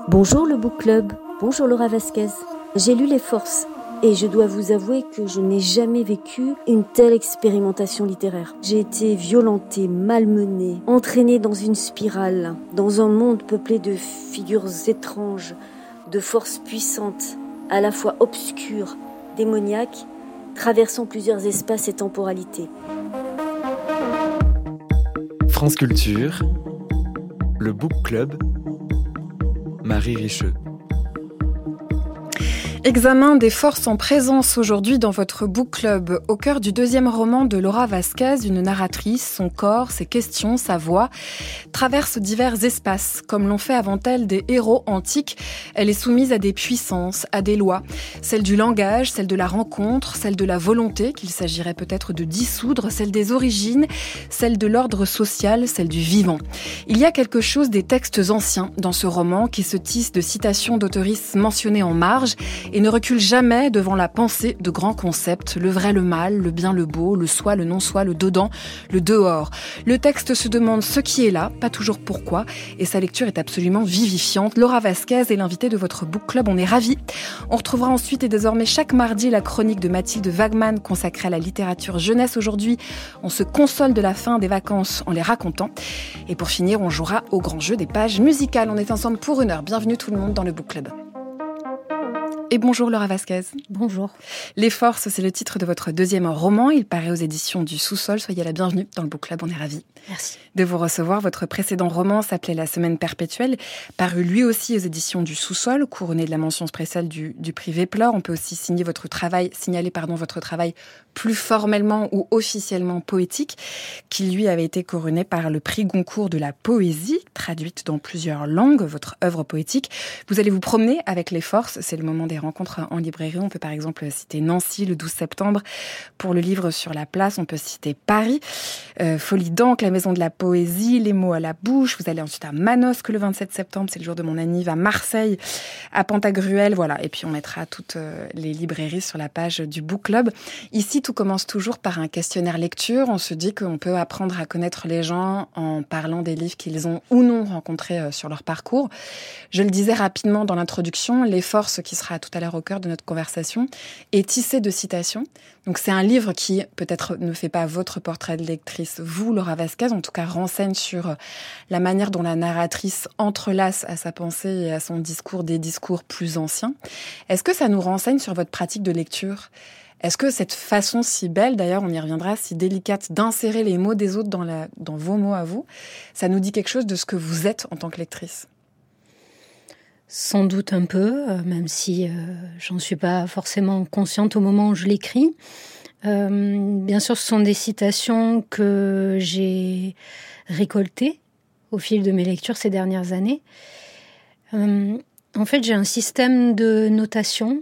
Bonjour le Book Club, bonjour Laura Vasquez. J'ai lu Les Forces et je dois vous avouer que je n'ai jamais vécu une telle expérimentation littéraire. J'ai été violentée, malmenée, entraînée dans une spirale, dans un monde peuplé de figures étranges, de forces puissantes, à la fois obscures, démoniaques, traversant plusieurs espaces et temporalités. France Culture, le Book Club, Marie Richeux. Examen des forces en présence aujourd'hui dans votre book club, au cœur du deuxième roman de Laura Vasquez, une narratrice, son corps, ses questions, sa voix, traverse divers espaces. Comme l'ont fait avant elle des héros antiques, elle est soumise à des puissances, à des lois. Celle du langage, celle de la rencontre, celle de la volonté, qu'il s'agirait peut-être de dissoudre, celle des origines, celle de l'ordre social, celle du vivant. Il y a quelque chose des textes anciens dans ce roman qui se tisse de citations d'auteuristes mentionnées en marge et ne recule jamais devant la pensée de grands concepts, le vrai, le mal, le bien, le beau, le soi, le non-soi, le dedans, le dehors. Le texte se demande ce qui est là, pas toujours pourquoi, et sa lecture est absolument vivifiante. Laura Vasquez est l'invitée de votre book club, on est ravis. On retrouvera ensuite et désormais chaque mardi la chronique de Mathilde Wagman consacrée à la littérature jeunesse. Aujourd'hui, on se console de la fin des vacances en les racontant. Et pour finir, on jouera au grand jeu des pages musicales. On est ensemble pour 1 heure. Bienvenue tout le monde dans le book club. Et bonjour Laura Vasquez. Bonjour. Les Forces, c'est le titre de votre deuxième roman. Il paraît aux éditions du Sous-Sol. Soyez la bienvenue dans le Book Club, on est ravis. Merci. De vous recevoir. Votre précédent roman s'appelait La Semaine Perpétuelle, paru lui aussi aux éditions du Sous-Sol, couronné de la mention spéciale du prix Vepler. On peut aussi signaler votre travail plus formellement ou officiellement poétique, qui lui avait été couronné par le prix Goncourt de la poésie, traduite dans plusieurs langues, votre œuvre poétique. Vous allez vous promener avec Les Forces, c'est le moment des rencontres en librairie. On peut par exemple citer Nancy le 12 septembre pour le livre Sur la place. On peut citer Paris, Folie d'encre, la maison de la poésie, Les mots à la bouche. Vous allez ensuite à Manosque le 27 septembre, c'est le jour de mon anniv, à Marseille, à Pantagruel, voilà. Et puis on mettra toutes les librairies sur la page du Book Club. Ici, tout commence toujours par un questionnaire lecture. On se dit qu'on peut apprendre à connaître les gens en parlant des livres qu'ils ont ou non rencontrés sur leur parcours. Je le disais rapidement dans l'introduction, Les Forces, qui sera tout à l'heure au cœur de notre conversation, est tissé de citations. Donc c'est un livre qui peut-être ne fait pas votre portrait de lectrice, vous, Laura Vasquez, en tout cas renseigne sur la manière dont la narratrice entrelace à sa pensée et à son discours des discours plus anciens. Est-ce que ça nous renseigne sur votre pratique de lecture ? Est-ce que cette façon si belle, d'ailleurs on y reviendra, si délicate d'insérer les mots des autres dans vos mots à vous, ça nous dit quelque chose de ce que vous êtes en tant que lectrice ? Sans doute un peu, même si j'en suis pas forcément consciente au moment où je l'écris. Bien sûr, ce sont des citations que j'ai récoltées au fil de mes lectures ces dernières années. En fait, j'ai un système de notation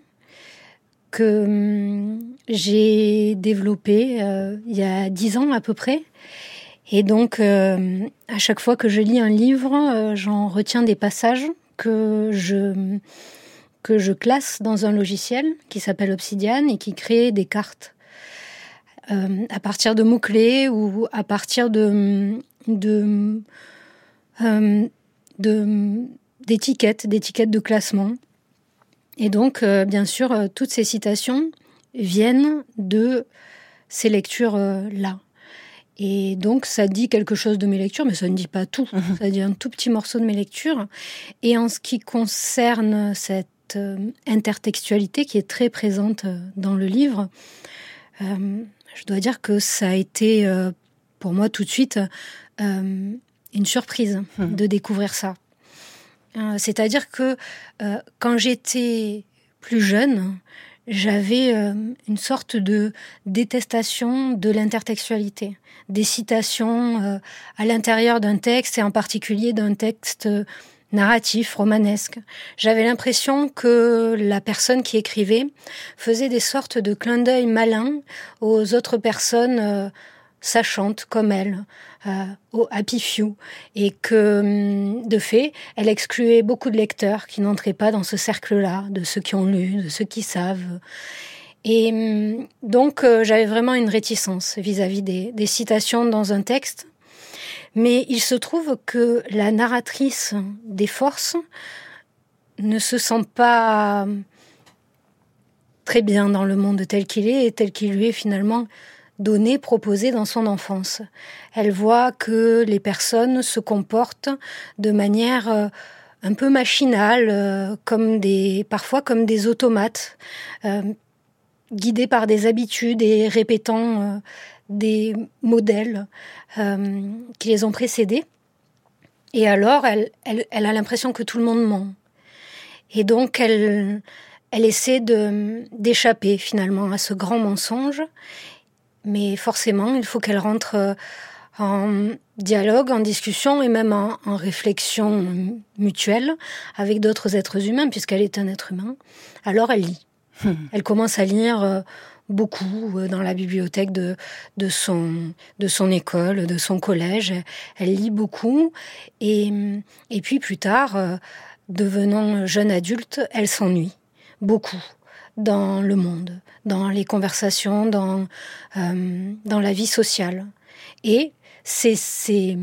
que j'ai développé il y a 10 ans à peu près. Et donc, à chaque fois que je lis un livre, j'en retiens des passages que je classe dans un logiciel qui s'appelle Obsidian et qui crée des cartes à partir de mots-clés ou à partir d'étiquettes de classement. Et donc, bien sûr, toutes ces citations viennent de ces lectures-là. Et donc, ça dit quelque chose de mes lectures, mais ça ne dit pas tout. Ça dit un tout petit morceau de mes lectures. Et en ce qui concerne cette intertextualité qui est très présente dans le livre, je dois dire que ça a été, pour moi, tout de suite, une surprise de découvrir ça. C'est-à-dire que quand j'étais plus jeune, j'avais une sorte de détestation de l'intertextualité, des citations à l'intérieur d'un texte et en particulier d'un texte narratif, romanesque. J'avais l'impression que la personne qui écrivait faisait des sortes de clins d'œil malins aux autres personnes sachantes comme elle, au Happy Few, et que, de fait, elle excluait beaucoup de lecteurs qui n'entraient pas dans ce cercle-là, de ceux qui ont lu, de ceux qui savent. Et donc, j'avais vraiment une réticence vis-à-vis des citations dans un texte. Mais il se trouve que la narratrice des Forces ne se sent pas très bien dans le monde tel qu'il est et tel qu'il lui est finalement donné, proposé dans son enfance. Elle voit que les personnes se comportent de manière un peu machinale, parfois comme des automates, guidés par des habitudes et répétant des modèles qui les ont précédés. Et alors, elle a l'impression que tout le monde ment. Et donc, elle essaie d'échapper finalement à ce grand mensonge. Mais forcément, il faut qu'elle rentre en dialogue, en discussion et même en réflexion mutuelle avec d'autres êtres humains, puisqu'elle est un être humain. Alors, elle lit. Elle commence à lire beaucoup dans la bibliothèque de son école, de son collège. Elle lit beaucoup. Et puis plus tard, devenant jeune adulte, elle s'ennuie beaucoup dans le monde, dans les conversations, dans la vie sociale. Et c'est ces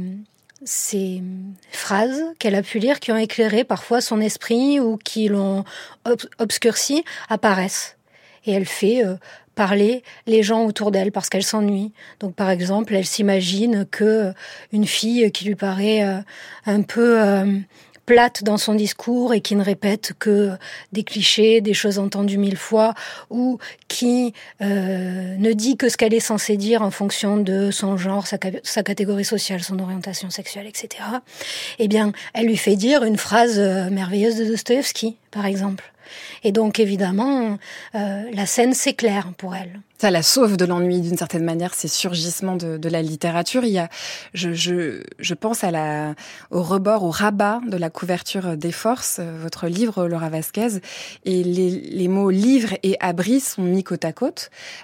phrases qu'elle a pu lire, qui ont éclairé parfois son esprit ou qui l'ont obscurci, apparaissent. Et elle fait parler les gens autour d'elle parce qu'elle s'ennuie. Donc par exemple, elle s'imagine que une fille qui lui paraît un peu plate dans son discours et qui ne répète que des clichés, des choses entendues 1000 fois, ou qui ne dit que ce qu'elle est censée dire en fonction de son genre, sa catégorie sociale, son orientation sexuelle, etc. Eh bien, elle lui fait dire une phrase merveilleuse de Dostoïevski, par exemple. Et donc, évidemment, la scène s'éclaire pour elle. Ça la sauve de l'ennui d'une certaine manière, ces surgissements de la littérature. Il y a, je pense au rebord, au rabat de la couverture des Forces, votre livre, Laura Vasquez, et les mots livre et abri sont mis côte à côte,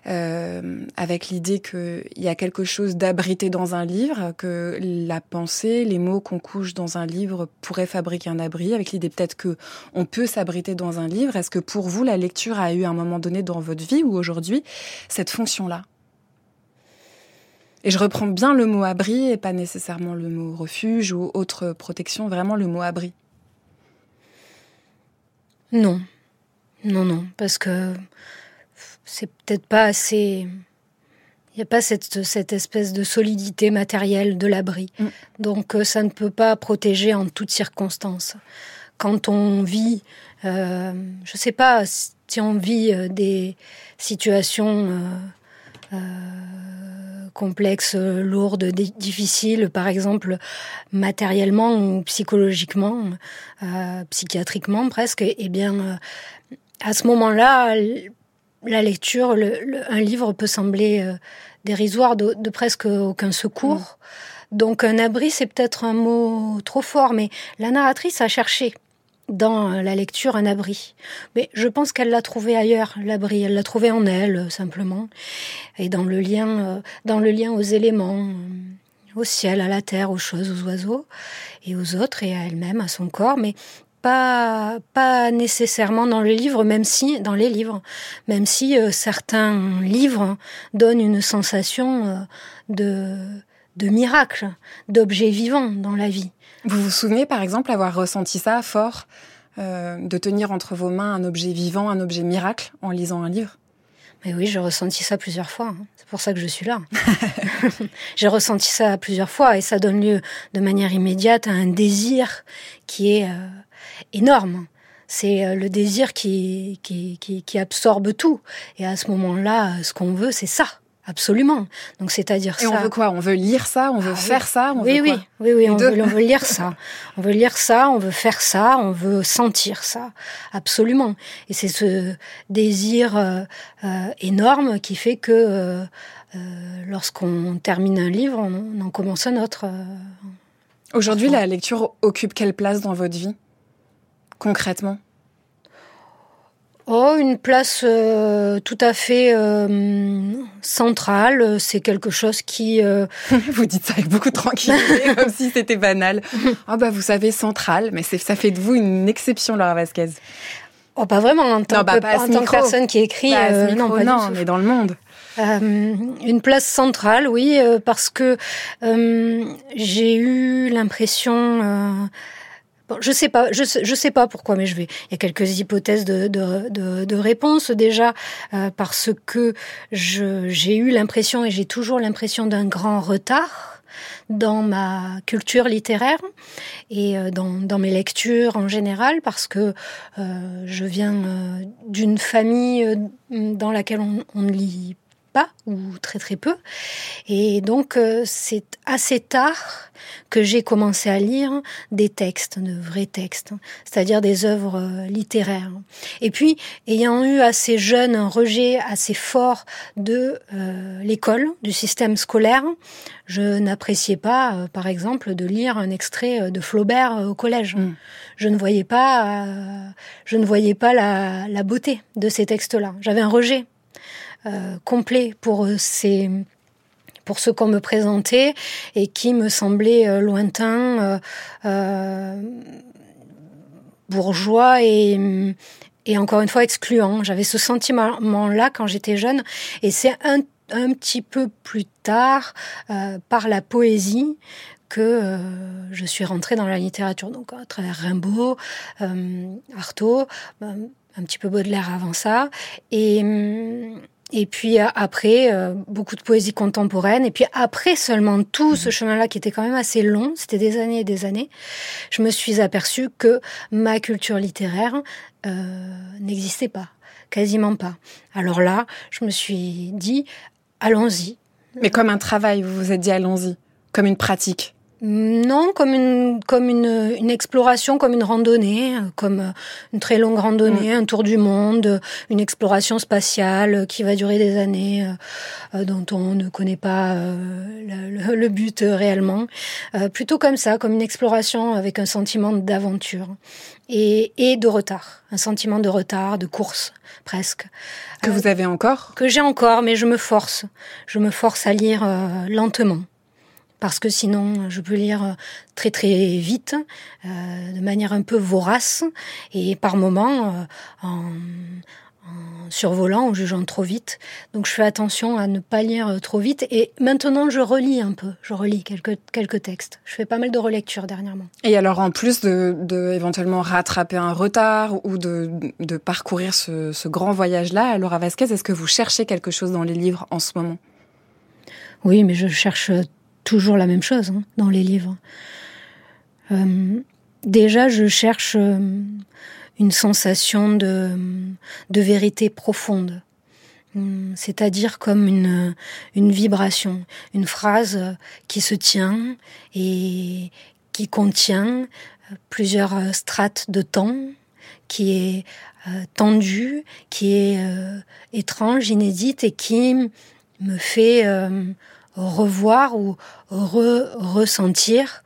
avec l'idée qu'il y a quelque chose d'abrité dans un livre, que la pensée, les mots qu'on couche dans un livre pourraient fabriquer un abri, avec l'idée peut-être que on peut s'abriter dans un livre. Est-ce que pour vous, la lecture a eu un moment donné dans votre vie ou aujourd'hui cette fonction-là? Et je reprends bien le mot abri et pas nécessairement le mot refuge ou autre protection, vraiment le mot abri. Non, parce que c'est peut-être pas assez... Il n'y a pas cette espèce de solidité matérielle de l'abri. Donc ça ne peut pas protéger en toutes circonstances. Quand on vit, je ne sais pas si on vit des situations complexes, lourdes, difficiles, par exemple matériellement ou psychologiquement, psychiatriquement presque, eh bien, à ce moment-là, la lecture, un livre peut sembler dérisoire, de presque aucun secours. Donc un abri, c'est peut-être un mot trop fort, mais la narratrice a cherché dans la lecture un abri. Mais je pense qu'elle l'a trouvé ailleurs, l'abri. Elle l'a trouvé en elle, simplement. Et dans le lien aux éléments, au ciel, à la terre, aux choses, aux oiseaux, et aux autres, et à elle-même, à son corps, mais pas nécessairement dans les livres, même si certains livres donnent une sensation de miracle, d'objet vivant dans la vie. Vous vous souvenez, par exemple, avoir ressenti ça fort, de tenir entre vos mains un objet vivant, un objet miracle, en lisant un livre? Mais oui, j'ai ressenti ça plusieurs fois. C'est pour ça que je suis là. J'ai ressenti ça plusieurs fois et ça donne lieu de manière immédiate à un désir qui est énorme. C'est le désir qui absorbe tout. Et à ce moment-là, ce qu'on veut, c'est ça. Absolument. Donc, c'est-à-dire ça. Et on veut quoi? On veut lire ça? On veut faire ça? Oui, on veut lire ça. On veut lire ça, on veut faire ça, on veut sentir ça. Absolument. Et c'est ce désir énorme qui fait que lorsqu'on termine un livre, on en commence un autre. Aujourd'hui, la lecture occupe quelle place dans votre vie, concrètement? Une place tout à fait centrale. C'est quelque chose qui... Vous dites ça avec beaucoup de tranquillité, comme si c'était banal. Vous savez, centrale, mais ça fait de vous une exception, Laura Vasquez. Pas vraiment, en tant que personne qui écrit. Non, mais dans le monde. Une place centrale, oui, parce que j'ai eu l'impression... Bon, je sais pas pourquoi, mais il y a quelques hypothèses de réponse déjà, parce que j'ai eu l'impression et j'ai toujours l'impression d'un grand retard dans ma culture littéraire et dans mes lectures en général, parce que je viens d'une famille dans laquelle on ne lit pas, ou très très peu. Et donc, c'est assez tard que j'ai commencé à lire des textes, de vrais textes, c'est-à-dire des œuvres littéraires. Et puis, ayant eu assez jeune un rejet assez fort de l'école, du système scolaire, je n'appréciais pas, par exemple, de lire un extrait de Flaubert au collège. Je ne voyais pas la beauté de ces textes-là. J'avais un rejet complet pour ce qu'on me présentait et qui me semblait lointain, bourgeois et encore une fois excluant. J'avais ce sentiment-là quand j'étais jeune, et c'est un petit peu plus tard, par la poésie, que je suis rentrée dans la littérature, donc à travers Rimbaud, Artaud, un petit peu Baudelaire avant ça, et puis après, beaucoup de poésie contemporaine. Et puis après seulement tout ce chemin-là qui était quand même assez long, c'était des années et des années, je me suis aperçue que ma culture littéraire n'existait pas, quasiment pas. Alors là, je me suis dit, allons-y. Mais comme un travail, vous vous êtes dit allons-y, comme une pratique? Non, comme une exploration, comme une randonnée, comme une très longue randonnée, un tour du monde, une exploration spatiale qui va durer des années, dont on ne connaît pas le but réellement. Plutôt comme ça, comme une exploration avec un sentiment d'aventure et de retard, un sentiment de retard, de course presque. Que vous avez encore ? Que j'ai encore, mais je me force à lire lentement. Parce que sinon, je peux lire très très vite, de manière un peu vorace, et par moments en survolant, en jugeant trop vite. Donc je fais attention à ne pas lire trop vite. Et maintenant, je relis un peu. Je relis quelques textes. Je fais pas mal de relectures dernièrement. Et alors, en plus de éventuellement rattraper un retard ou de parcourir ce grand voyage-là, Laura Vasquez, est-ce que vous cherchez quelque chose dans les livres en ce moment ? Oui, mais je cherche toujours la même chose dans les livres. Déjà, je cherche une sensation de vérité profonde, c'est-à-dire comme une vibration, une phrase qui se tient et qui contient plusieurs strates de temps, qui est tendue, qui est étrange, inédite, et qui me fait revoir ou ressentir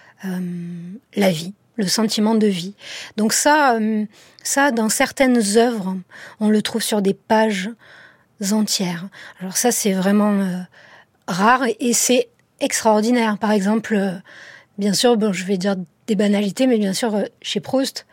la vie, le sentiment de vie. Donc ça, dans certaines œuvres, on le trouve sur des pages entières. Alors ça, c'est vraiment rare et c'est extraordinaire. Par exemple, bien sûr, je vais dire des banalités, mais bien sûr, chez Proust,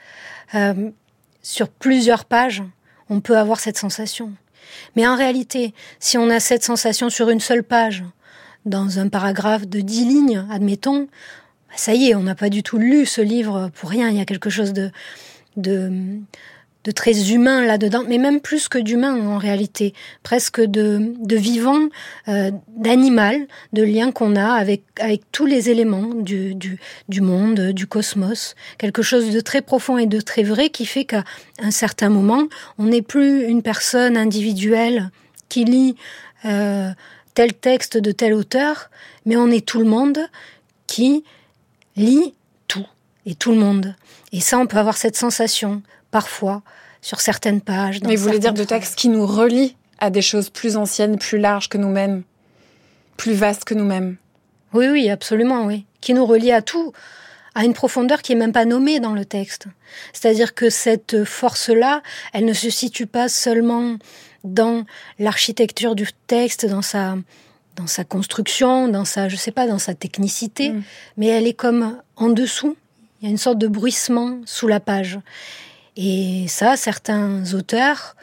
sur plusieurs pages, on peut avoir cette sensation. Mais en réalité, si on a cette sensation sur une seule page, dans un paragraphe de 10 lignes, admettons, ça y est, on n'a pas du tout lu ce livre pour rien. Il y a quelque chose de très humain là-dedans, mais même plus que d'humain en réalité, presque de vivant, d'animal, de lien qu'on a avec tous les éléments du monde, du cosmos. Quelque chose de très profond et de très vrai qui fait qu'à un certain moment, on n'est plus une personne individuelle qui lit tel texte de tel auteur, mais on est tout le monde qui lit tout, et tout le monde. Et ça, on peut avoir cette sensation, parfois, sur certaines pages. Mais vous voulez dire de textes qui nous relient à des choses plus anciennes, plus larges que nous-mêmes, plus vastes que nous-mêmes? Oui, absolument, oui. Qui nous relient à tout, à une profondeur qui est même pas nommée dans le texte. C'est-à-dire que cette force-là, elle ne se situe pas seulement dans l'architecture du texte, dans sa construction, dans sa technicité, mais elle est comme en dessous. Il y a une sorte de bruissement sous la page. Et ça, certains auteurs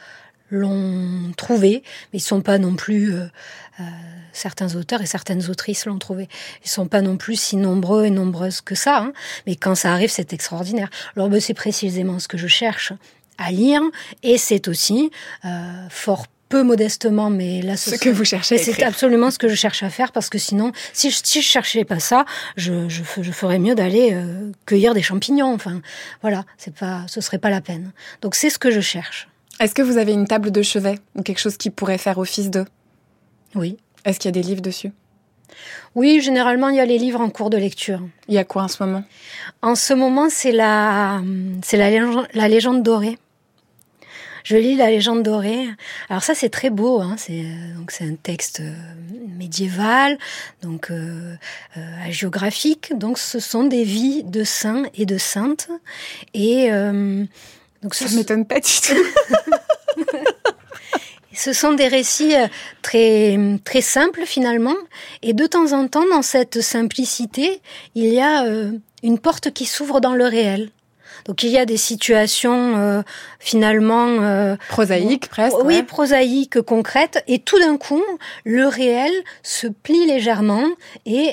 l'ont trouvé, mais ils sont pas non plus... certains auteurs et certaines autrices l'ont trouvé. Ils sont pas non plus si nombreux et nombreuses que ça, hein, mais quand ça arrive, c'est extraordinaire. Alors c'est précisément ce que je cherche à lire, et c'est aussi fort peu modestement, mais là, ce que vous cherchez à écrire. C'est absolument ce que je cherche à faire, parce que sinon, si je cherchais pas ça, je ferais mieux d'aller cueillir des champignons. Enfin, voilà, ce serait pas la peine. Donc c'est ce que je cherche. Est-ce que vous avez une table de chevet ou quelque chose qui pourrait faire office de? Oui. Est-ce qu'il y a des livres dessus? Oui, généralement, il y a les livres en cours de lecture. Il y a quoi en ce moment? En ce moment, c'est la légende dorée. Je lis La légende dorée. Alors ça, c'est très beau, hein. C'est un texte médiéval, donc hagiographique. Donc ce sont des vies de saints et de saintes. Et donc ça m'étonne pas du tout. Ce sont des récits très très simples finalement. Et de temps en temps, dans cette simplicité, il y a une porte qui s'ouvre dans le réel. Donc il y a des situations finalement prosaïques presque. Oui, ouais. Prosaïques, concrètes, et tout d'un coup, le réel se plie légèrement et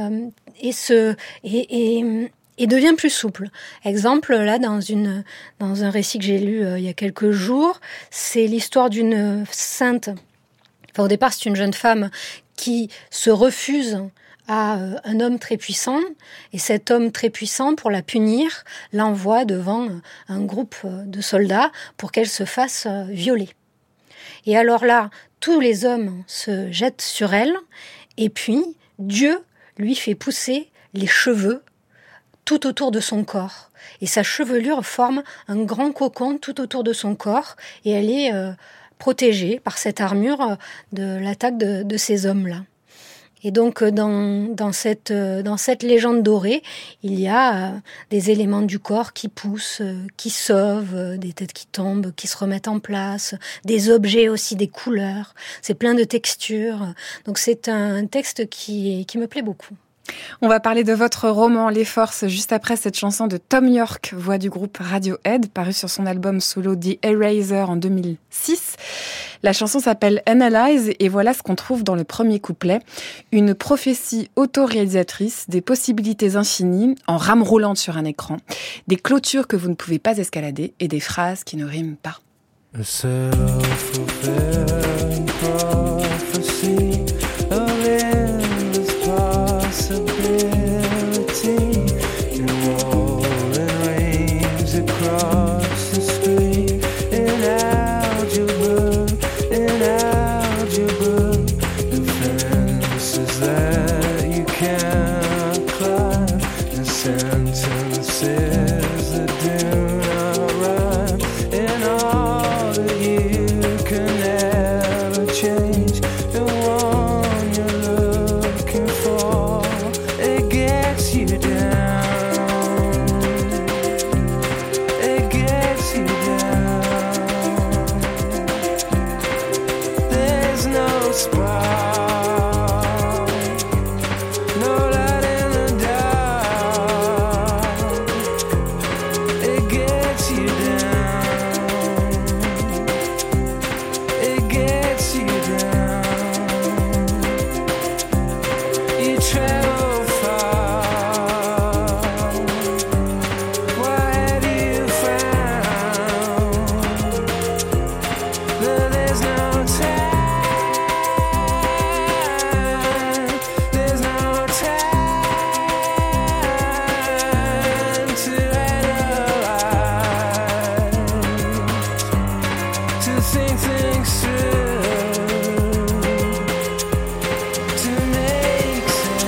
devient plus souple. Exemple, là, dans un récit que j'ai lu il y a quelques jours, c'est l'histoire d'une sainte. Enfin, au départ, c'est une jeune femme qui se refuse à un homme très puissant, et cet homme très puissant, pour la punir, l'envoie devant un groupe de soldats pour qu'elle se fasse violer. Et alors là, tous les hommes se jettent sur elle, et puis Dieu lui fait pousser les cheveux tout autour de son corps. Et sa chevelure forme un grand cocon tout autour de son corps, et elle est protégée par cette armure de l'attaque de ces hommes-là. Et donc dans cette légende dorée, il y a des éléments du corps qui poussent, qui sauvent, des têtes qui tombent, qui se remettent en place, des objets aussi, des couleurs. C'est plein de textures. Donc c'est un texte qui me plaît beaucoup. On va parler de votre roman Les Forces juste après cette chanson de Thom Yorke, voix du groupe Radiohead, paru sur son album solo The Eraser en 2006. La chanson s'appelle Analyze et voilà ce qu'on trouve dans le premier couplet. Une prophétie autoréalisatrice, des possibilités infinies en rame roulante sur un écran, des clôtures que vous ne pouvez pas escalader et des phrases qui ne riment pas. A self-fulfilling prophecy of endless possibility, and rolling waves across the stream. In algebra, the fences that you can't climb, the sentences that do not rhyme, and all that you can never change. The one you're looking for, it gets you down. It gets you down. There's no spark, no light in the dark. It gets you down. It gets you down. You travel far. What have you found? That there's no time. There's no time to analyze, to think things through, to make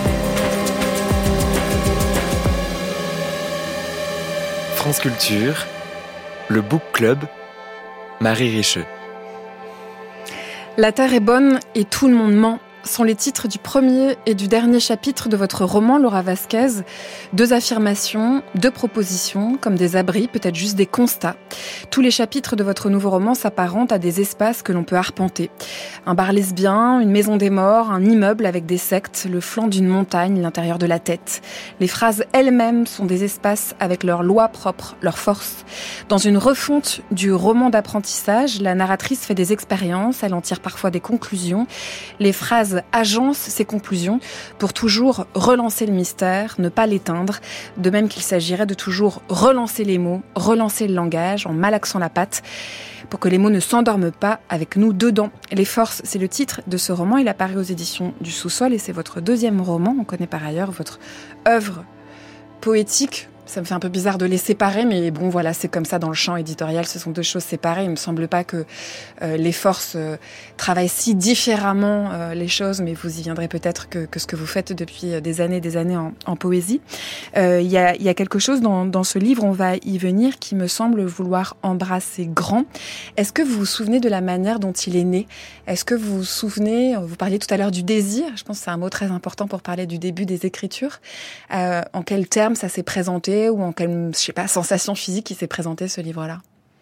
sense. France Culture, le Book Club, Marie Richeux. La terre est bonne et tout le monde ment. sont les titres du premier et du dernier chapitre de votre roman, Laura Vasquez. 2 affirmations, 2 propositions, comme des abris, peut-être juste des constats. Tous les chapitres de votre nouveau roman s'apparentent à des espaces que l'on peut arpenter. Un bar lesbien, une maison des morts, un immeuble avec des sectes, le flanc d'une montagne, l'intérieur de la tête. Les phrases elles-mêmes sont des espaces avec leurs lois propres, leurs forces. Dans une refonte du roman d'apprentissage, la narratrice fait des expériences, elle en tire parfois des conclusions. Les phrases agencent ces conclusions pour toujours relancer le mystère, ne pas l'éteindre, de même qu'il s'agirait de toujours relancer les mots, relancer le langage en malaxant la patte, pour que les mots ne s'endorment pas avec nous dedans. Les forces, c'est le titre de ce roman, il a paru aux éditions du Sous-sol et c'est votre 2e roman. On connaît par ailleurs votre œuvre poétique. Ça me fait un peu bizarre de les séparer, mais bon, voilà, c'est comme ça dans le champ éditorial, ce sont 2 choses séparées. Il me semble pas que les forces travaillent si différemment les choses, mais vous y viendrez peut-être que ce que vous faites depuis des années en poésie. Il y a quelque chose dans ce livre, on va y venir, qui me semble vouloir embrasser grand. Est-ce que vous vous souvenez de la manière dont il est né ? Est-ce que vous vous souvenez, vous parliez tout à l'heure du désir, je pense que c'est un mot très important pour parler du début des écritures. En quels termes ça s'est présenté ou en quelle, sensation physique qui s'est présentée ce livre-là ?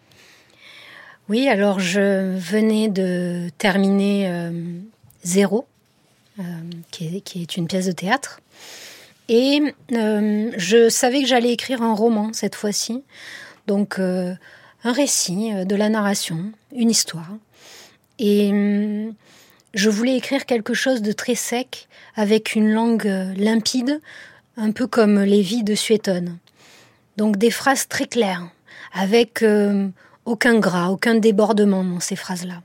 Oui, alors je venais de terminer Zéro, qui est une pièce de théâtre. Et je savais que j'allais écrire un roman cette fois-ci. Donc un récit, de la narration, une histoire. Et je voulais écrire quelque chose de très sec, avec une langue limpide, un peu comme les vies de Suétone. Donc des phrases très claires, avec aucun gras, aucun débordement dans ces phrases-là.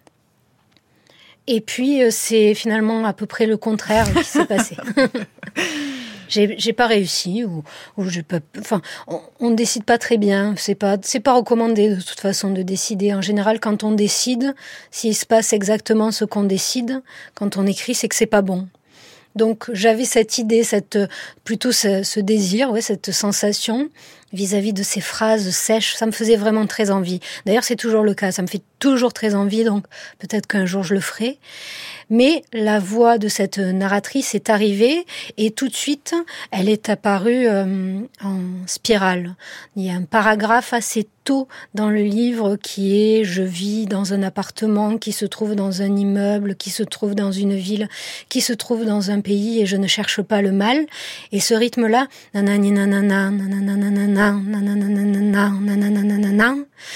Et puis c'est finalement à peu près le contraire qui s'est passé. J'ai pas réussi, ou j'ai pas, enfin, on décide pas très bien. C'est pas recommandé de toute façon de décider. En général, quand on décide, s'il se passe exactement ce qu'on décide, quand on écrit, c'est que c'est pas bon. Donc j'avais cette idée, plutôt ce désir, cette sensation vis-à-vis de ces phrases sèches. Ça me faisait vraiment très envie. D'ailleurs, c'est toujours le cas. Ça me fait toujours très envie, donc peut-être qu'un jour je le ferai. Mais la voix de cette narratrice est arrivée et tout de suite, elle est apparue en spirale. Il y a un paragraphe assez tôt dans le livre qui est « Je vis dans un appartement qui se trouve dans un immeuble, qui se trouve dans une ville, qui se trouve dans un pays et je ne cherche pas le mal ». Et ce rythme-là, nanani nanana, nanana nanana, nanana nanana,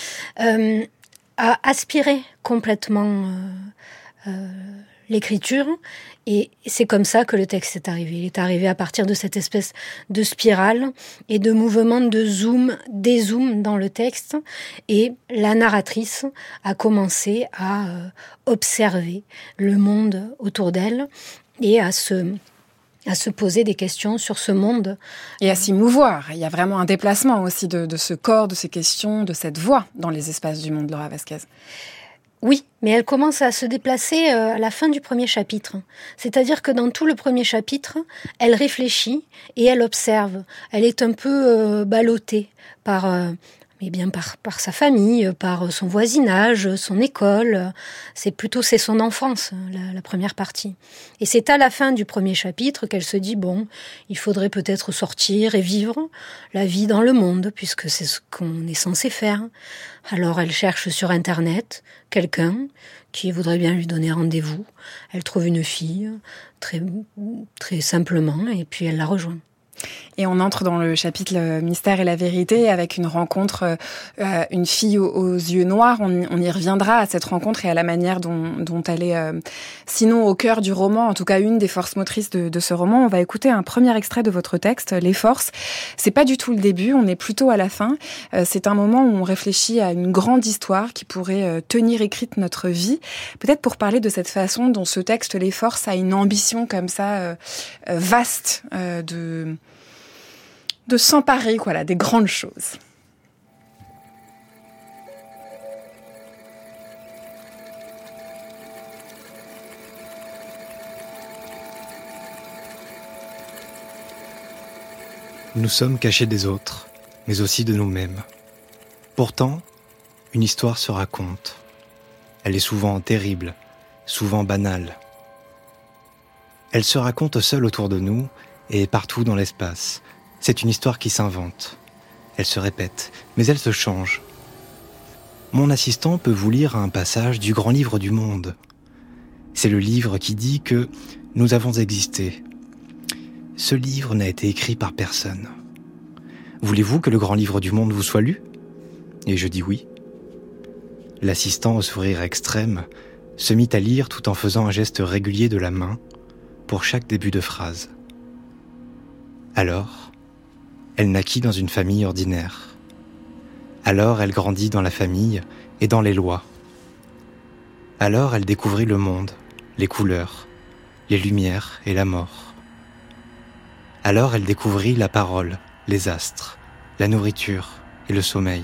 a aspiré complètement l'écriture, et c'est comme ça que le texte est arrivé. Il est arrivé à partir de cette espèce de spirale et de mouvement de zoom, dézoom dans le texte, et la narratrice a commencé à observer le monde autour d'elle et à se poser des questions sur ce monde. Et à s'y mouvoir. Il y a vraiment un déplacement aussi de ce corps, de ces questions, de cette voix dans les espaces du monde, Laura Vasquez. Oui, mais elle commence à se déplacer à la fin du premier chapitre. C'est-à-dire que dans tout le premier chapitre, elle réfléchit et elle observe. Elle est un peu ballottée par sa famille, par son voisinage, son école. C'est son enfance, la première partie. Et c'est à la fin du premier chapitre qu'elle se dit, bon, il faudrait peut-être sortir et vivre la vie dans le monde, puisque c'est ce qu'on est censé faire. Alors elle cherche sur Internet quelqu'un qui voudrait bien lui donner rendez-vous. Elle trouve une fille, très, très simplement, et puis elle la rejoint. Et on entre dans le chapitre Le mystère et la vérité avec une rencontre, une fille aux yeux noirs. On y reviendra à cette rencontre et à la manière dont elle est, sinon au cœur du roman, en tout cas une des forces motrices de ce roman. On va écouter un premier extrait de votre texte, Les forces. C'est pas du tout le début, on est plutôt à la fin. C'est un moment où on réfléchit à une grande histoire qui pourrait tenir écrite notre vie. Peut-être pour parler de cette façon dont ce texte, Les forces, a une ambition comme ça, vaste, de s'emparer, voilà, des grandes choses. Nous sommes cachés des autres, mais aussi de nous-mêmes. Pourtant, une histoire se raconte. Elle est souvent terrible, souvent banale. Elle se raconte seule autour de nous et partout dans l'espace. C'est une histoire qui s'invente. Elle se répète, mais elle se change. Mon assistant peut vous lire un passage du grand livre du monde. C'est le livre qui dit que nous avons existé. Ce livre n'a été écrit par personne. Voulez-vous que le grand livre du monde vous soit lu ? Et je dis oui. L'assistant, au sourire extrême, se mit à lire tout en faisant un geste régulier de la main pour chaque début de phrase. Alors, elle naquit dans une famille ordinaire. Alors, elle grandit dans la famille et dans les lois. Alors, elle découvrit le monde, les couleurs, les lumières et la mort. Alors, elle découvrit la parole, les astres, la nourriture et le sommeil.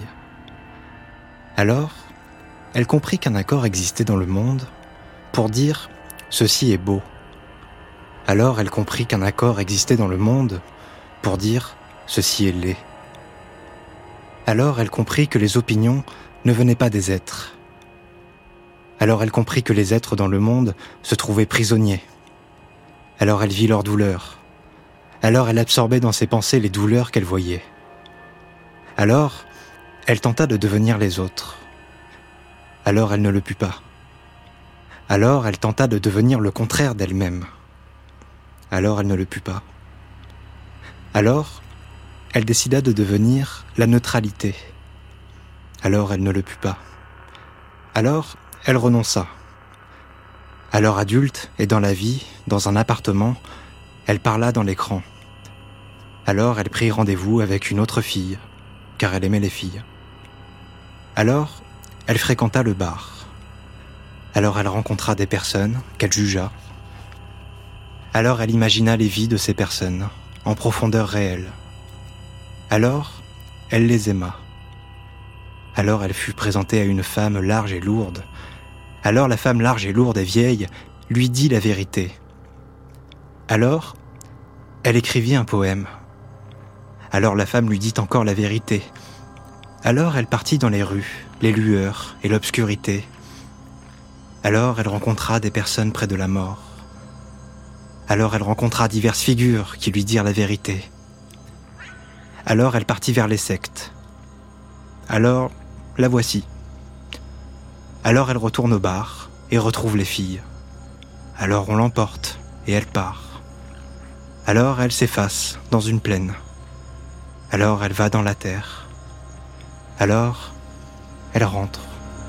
Alors, elle comprit qu'un accord existait dans le monde pour dire « ceci est beau ». Alors, elle comprit qu'un accord existait dans le monde pour dire « ceci est laid ». Alors, elle comprit que les opinions ne venaient pas des êtres. Alors, elle comprit que les êtres dans le monde se trouvaient prisonniers. Alors, elle vit leurs douleurs. Alors, elle absorbait dans ses pensées les douleurs qu'elle voyait. Alors, elle tenta de devenir les autres. Alors, elle ne le put pas. Alors, elle tenta de devenir le contraire d'elle-même. Alors, elle ne le put pas. Alors, elle décida de devenir la neutralité. Alors, elle ne le put pas. Alors, elle renonça. Alors, adulte et dans la vie, dans un appartement, elle parla dans l'écran. Alors, elle prit rendez-vous avec une autre fille, car elle aimait les filles. Alors, elle fréquenta le bar. Alors, elle rencontra des personnes qu'elle jugea. Alors, elle imagina les vies de ces personnes, en profondeur réelle. Alors, elle les aima. Alors, elle fut présentée à une femme large et lourde. Alors, la femme large et lourde et vieille lui dit la vérité. Alors, elle écrivit un poème. Alors, la femme lui dit encore la vérité. Alors, elle partit dans les rues, les lueurs et l'obscurité. Alors, elle rencontra des personnes près de la mort. Alors, elle rencontra diverses figures qui lui dirent la vérité. Alors, elle partit vers les sectes. Alors, la voici. Alors, elle retourne au bar et retrouve les filles. Alors, on l'emporte et elle part. Alors, elle s'efface dans une plaine. Alors, elle va dans la terre. Alors, elle rentre.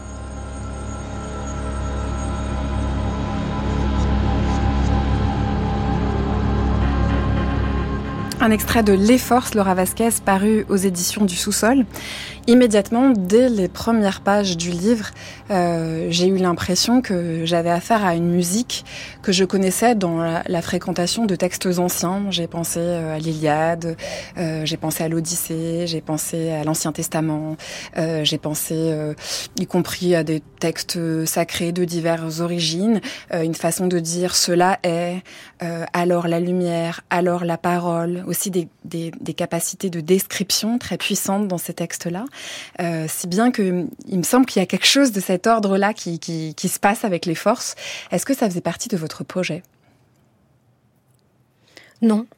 Un extrait de Les Forces, Laura Vasquez, paru aux éditions du Sous-Sol. Immédiatement, dès les premières pages du livre, j'ai eu l'impression que j'avais affaire à une musique que je connaissais dans la fréquentation de textes anciens. J'ai pensé à l'Iliade, j'ai pensé à l'Odyssée, j'ai pensé à l'Ancien Testament, j'ai pensé y compris à des textes sacrés de diverses origines, une façon de dire « cela est », alors la lumière, alors la parole, aussi des capacités de description très puissantes dans ces textes-là. Si bien que il me semble qu'il y a quelque chose de cet ordre-là qui se passe avec les forces. Est-ce que ça faisait partie de votre projet ? Non.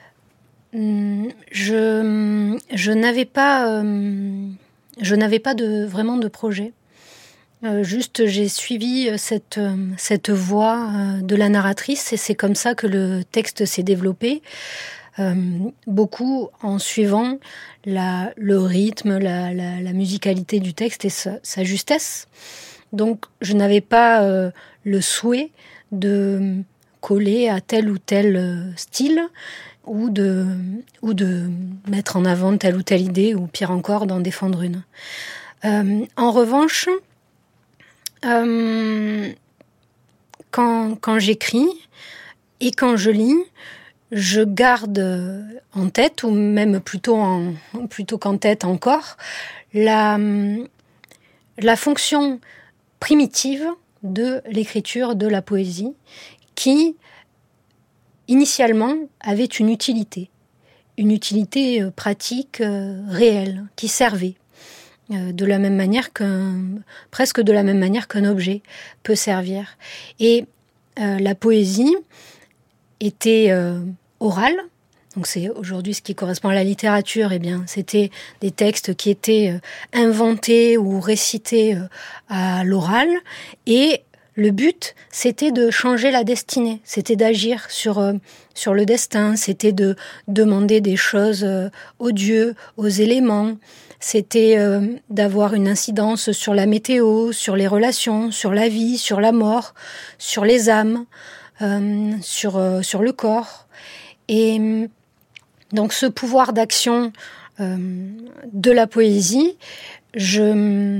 Je n'avais pas vraiment de projet. Juste, j'ai suivi cette voie de la narratrice et c'est comme ça que le texte s'est développé. Beaucoup en suivant le rythme, la musicalité du texte et sa justesse. Donc, je n'avais pas le souhait de coller à tel ou tel style ou de mettre en avant telle ou telle idée ou pire encore d'en défendre une. En revanche, quand j'écris et quand je lis, je garde en tête, ou même plutôt qu'en tête encore, la fonction primitive de l'écriture de la poésie qui, initialement, avait une utilité pratique réelle, qui servait. Presque de la même manière qu'un objet peut servir. Et la poésie était orale. Donc c'est aujourd'hui ce qui correspond à la littérature, eh bien c'était des textes qui étaient inventés ou récités à l'oral, et le but c'était de changer la destinée, c'était d'agir sur le destin, c'était de demander des choses aux dieux, aux éléments, c'était d'avoir une incidence sur la météo, sur les relations, sur la vie, sur la mort, sur les âmes, sur le corps. Et donc ce pouvoir d'action de la poésie, j'essaie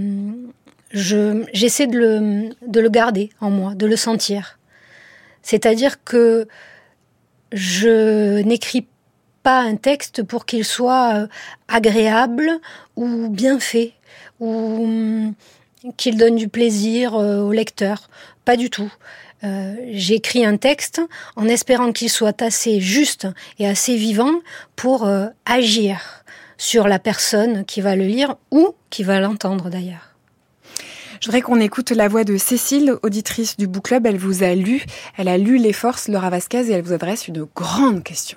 de le garder en moi, de le sentir. C'est-à-dire que je n'écris pas un texte pour qu'il soit agréable ou bien fait, ou qu'il donne du plaisir au lecteur. Pas du tout. J'écris un texte en espérant qu'il soit assez juste et assez vivant pour agir sur la personne qui va le lire ou qui va l'entendre d'ailleurs. Je voudrais qu'on écoute la voix de Cécile, auditrice du Book Club. Elle vous a lu, elle a lu Les Forces, Laura Vasquez, et elle vous adresse une grande question.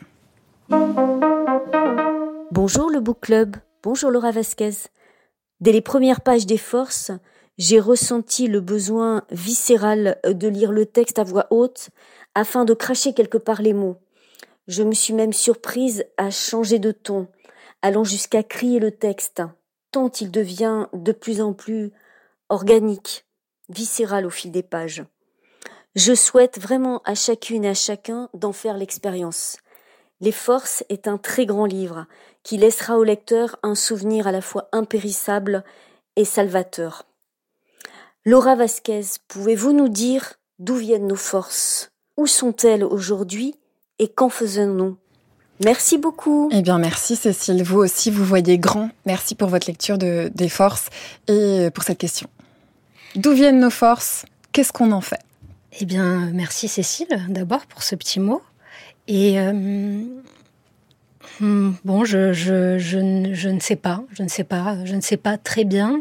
Bonjour le Book Club, bonjour Laura Vasquez. Dès les premières pages des Forces, j'ai ressenti le besoin viscéral de lire le texte à voix haute afin de cracher quelque part les mots. Je me suis même surprise à changer de ton, allant jusqu'à crier le texte, tant il devient de plus en plus organique, viscéral au fil des pages. Je souhaite vraiment à chacune et à chacun d'en faire l'expérience. Les Forces est un très grand livre qui laissera au lecteur un souvenir à la fois impérissable et salvateur. Laura Vasquez, pouvez-vous nous dire d'où viennent nos forces? Où sont-elles aujourd'hui et qu'en faisons-nous? Merci beaucoup. Eh bien, merci Cécile. Vous aussi, vous voyez grand. Merci pour votre lecture des Forces et pour cette question. D'où viennent nos forces? Qu'est-ce qu'on en fait? Eh bien, merci Cécile, d'abord pour ce petit mot. Et bon, je ne sais pas, je ne sais pas très bien.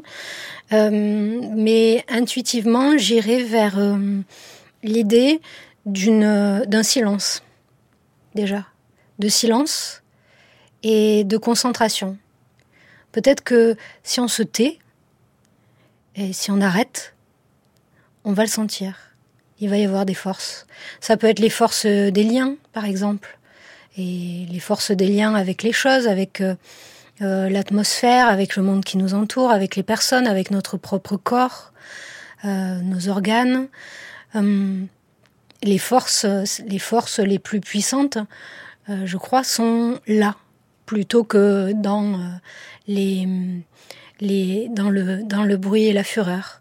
Mais intuitivement, j'irai vers l'idée d'un silence, déjà. De silence et de concentration. Peut-être que si on se tait et si on arrête, on va le sentir. Il va y avoir des forces. Ça peut être les forces des liens, par exemple. Et les forces des liens avec les choses, avec l'atmosphère, avec le monde qui nous entoure, avec les personnes, avec notre propre corps, nos organes. Les forces les plus puissantes, je crois, sont là, plutôt que dans le bruit et la fureur.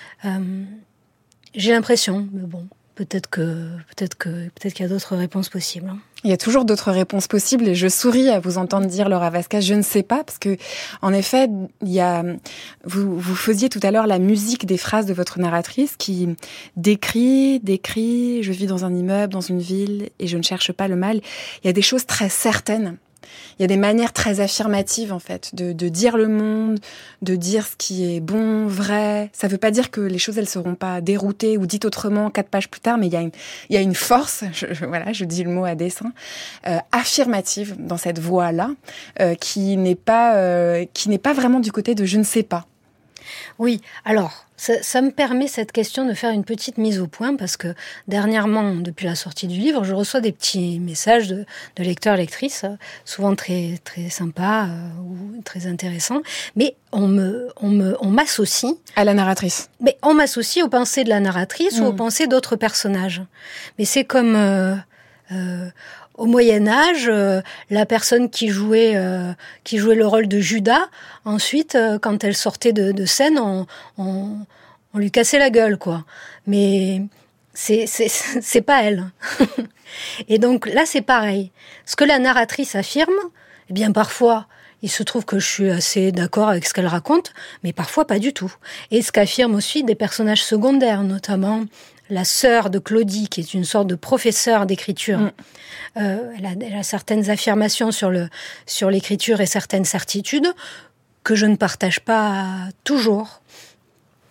J'ai l'impression, mais bon, peut-être qu'il y a d'autres réponses possibles. Il y a toujours d'autres réponses possibles et je souris à vous entendre dire, Laura Vasquez, je ne sais pas, parce que, en effet, vous faisiez tout à l'heure la musique des phrases de votre narratrice qui décrit, je vis dans un immeuble, dans une ville et je ne cherche pas le mal. Il y a des choses très certaines. Il y a des manières très affirmatives, en fait, de dire le monde, de dire ce qui est bon, vrai. Ça veut pas dire que les choses, elles seront pas déroutées ou dites autrement 4 pages plus tard, mais il y a une force, je dis le mot à dessein, affirmative dans cette voix-là, qui n'est pas vraiment du côté de je ne sais pas. Oui, alors, ça me permet cette question de faire une petite mise au point parce que dernièrement, depuis la sortie du livre, je reçois des petits messages de lecteurs, lectrices, souvent très, très sympas ou très intéressants, mais on m'associe... À la narratrice. Mais on m'associe aux pensées de la narratrice ou aux pensées d'autres personnages. Mais c'est comme... au Moyen-Âge, la personne qui jouait le rôle de Judas, ensuite, quand elle sortait de scène, on lui cassait la gueule, quoi. Mais c'est pas elle. Et donc là, c'est pareil. Ce que la narratrice affirme, eh bien parfois, il se trouve que je suis assez d'accord avec ce qu'elle raconte, mais parfois pas du tout. Et ce qu'affirment aussi des personnages secondaires, notamment la sœur de Claudie, qui est une sorte de professeure d'écriture. Elle a certaines affirmations sur l'écriture et certaines certitudes que je ne partage pas toujours.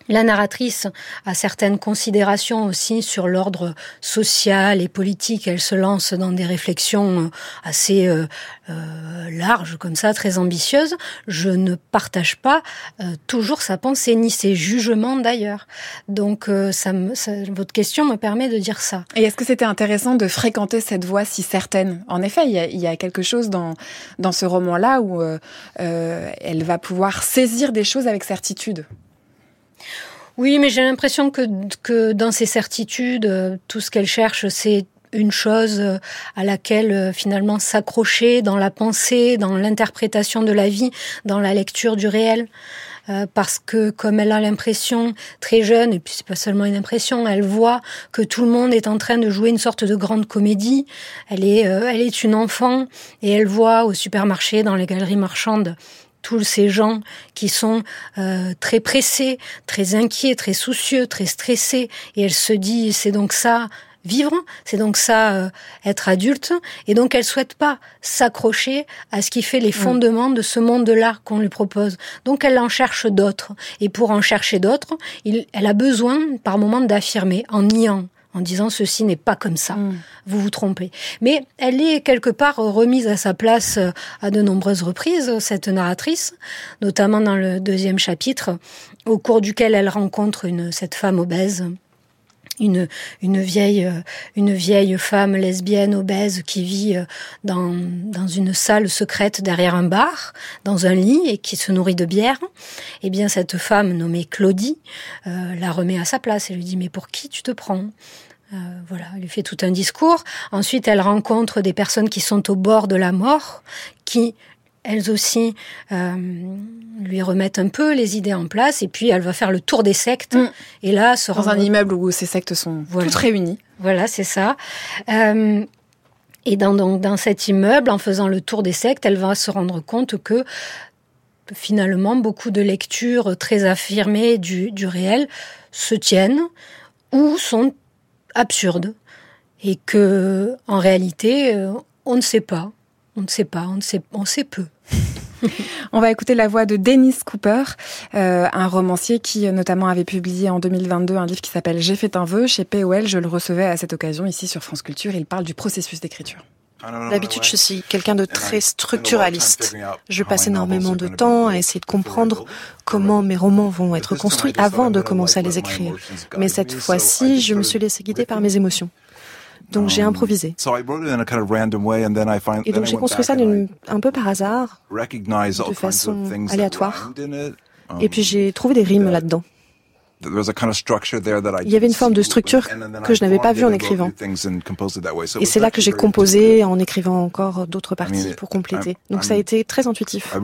La narratrice a certaines considérations aussi sur l'ordre social et politique. Elle se lance dans des réflexions assez larges, comme ça, très ambitieuses. Je ne partage pas toujours sa pensée, ni ses jugements d'ailleurs. Donc, votre question me permet de dire ça. Et est-ce que c'était intéressant de fréquenter cette voie si certaine ? En effet, il y a quelque chose dans ce roman-là où elle va pouvoir saisir des choses avec certitude. Oui, mais j'ai l'impression que dans ces certitudes, tout ce qu'elle cherche, c'est une chose à laquelle finalement s'accrocher dans la pensée, dans l'interprétation de la vie, dans la lecture du réel. Parce que comme elle a l'impression, très jeune, et puis c'est pas seulement une impression, elle voit que tout le monde est en train de jouer une sorte de grande comédie. Elle est une enfant et elle voit au supermarché, dans les galeries marchandes, tous ces gens qui sont très pressés, très inquiets, très soucieux, très stressés. Et elle se dit, c'est donc ça vivre, c'est donc ça être adulte. Et donc elle souhaite pas s'accrocher à ce qui fait les fondements de ce monde-là qu'on lui propose. Donc elle en cherche d'autres. Et pour en chercher d'autres, elle a besoin par moments d'affirmer, en niant, en disant ceci n'est pas comme ça, vous vous trompez. Mais elle est quelque part remise à sa place à de nombreuses reprises, cette narratrice, notamment dans le 2e chapitre, au cours duquel elle rencontre cette femme obèse, une vieille femme lesbienne obèse qui vit dans une salle secrète derrière un bar, dans un lit, et qui se nourrit de bière. Eh bien, cette femme nommée Claudie la remet à sa place et lui dit « Mais pour qui tu te prends ?» Voilà, elle lui fait tout un discours. Ensuite, elle rencontre des personnes qui sont au bord de la mort, qui, elles aussi, lui remettent un peu les idées en place. Et puis, elle va faire le tour des sectes. Et là, dans un immeuble où ces sectes sont toutes réunies. Voilà, c'est ça. Et dans cet immeuble, en faisant le tour des sectes, elle va se rendre compte que finalement, beaucoup de lectures très affirmées du réel se tiennent ou sont absurde, et que en réalité on ne sait pas, on sait peu. On va écouter la voix de Dennis Cooper, un romancier qui notamment avait publié en 2022 un livre qui s'appelle J'ai fait un vœu chez POL. Je le recevais à cette occasion ici sur France Culture. Il parle du processus d'écriture. D'habitude, je suis quelqu'un de très structuraliste. Je passe énormément de temps à essayer de comprendre comment mes romans vont être construits avant de commencer à les écrire. Mais cette fois-ci, je me suis laissé guider par mes émotions. Donc j'ai improvisé. Et donc j'ai construit ça un peu par hasard, de façon aléatoire. Et puis j'ai trouvé des rimes là-dedans. Il y avait une forme de structure que je n'avais pas vue en écrivant. Et c'est là que j'ai composé en écrivant encore d'autres parties pour compléter. Donc ça a été très intuitif.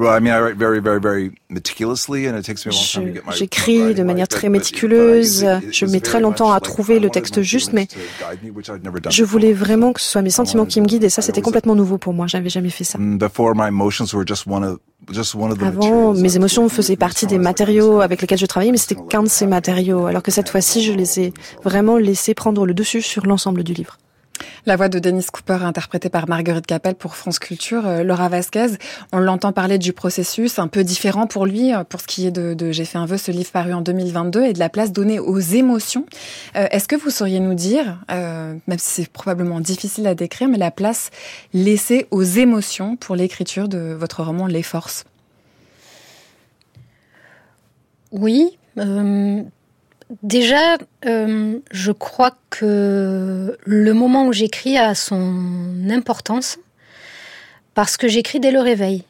J'écris de manière très méticuleuse. Je mets très longtemps à trouver le texte juste, mais je voulais vraiment que ce soit mes sentiments qui me guident, et ça c'était complètement nouveau pour moi. J'avais jamais fait ça. Avant, mes émotions faisaient partie des matériaux avec lesquels je travaillais, mais c'était qu'un de ces matériaux, alors que cette fois-ci, je les ai vraiment laissés prendre le dessus sur l'ensemble du livre. La voix de Dennis Cooper, interprétée par Marguerite Capel pour France Culture. Laura Vasquez, on l'entend parler du processus, un peu différent pour lui, pour ce qui est de J'ai fait un vœu, ce livre paru en 2022, et de la place donnée aux émotions. Est-ce que vous sauriez nous dire, même si c'est probablement difficile à décrire, mais la place laissée aux émotions pour l'écriture de votre roman Les Forces ? Oui, déjà, je crois que le moment où j'écris a son importance parce que j'écris dès le réveil.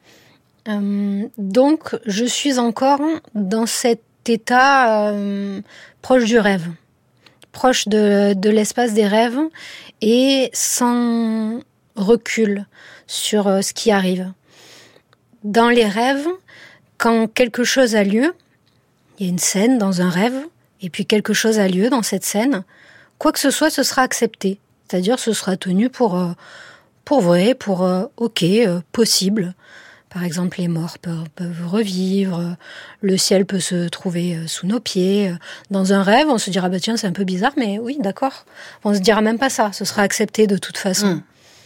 Donc, je suis encore dans cet état proche du rêve, proche de l'espace des rêves et sans recul sur ce qui arrive. Dans les rêves, quand quelque chose a lieu, il y a une scène dans un rêve, et puis quelque chose a lieu dans cette scène, quoi que ce soit, ce sera accepté. C'est-à-dire, ce sera tenu pour vrai, pour ok, possible. Par exemple, les morts peuvent revivre, le ciel peut se trouver sous nos pieds. Dans un rêve, on se dira, bah tiens, c'est un peu bizarre, mais oui, d'accord. On se dira même pas ça, ce sera accepté de toute façon.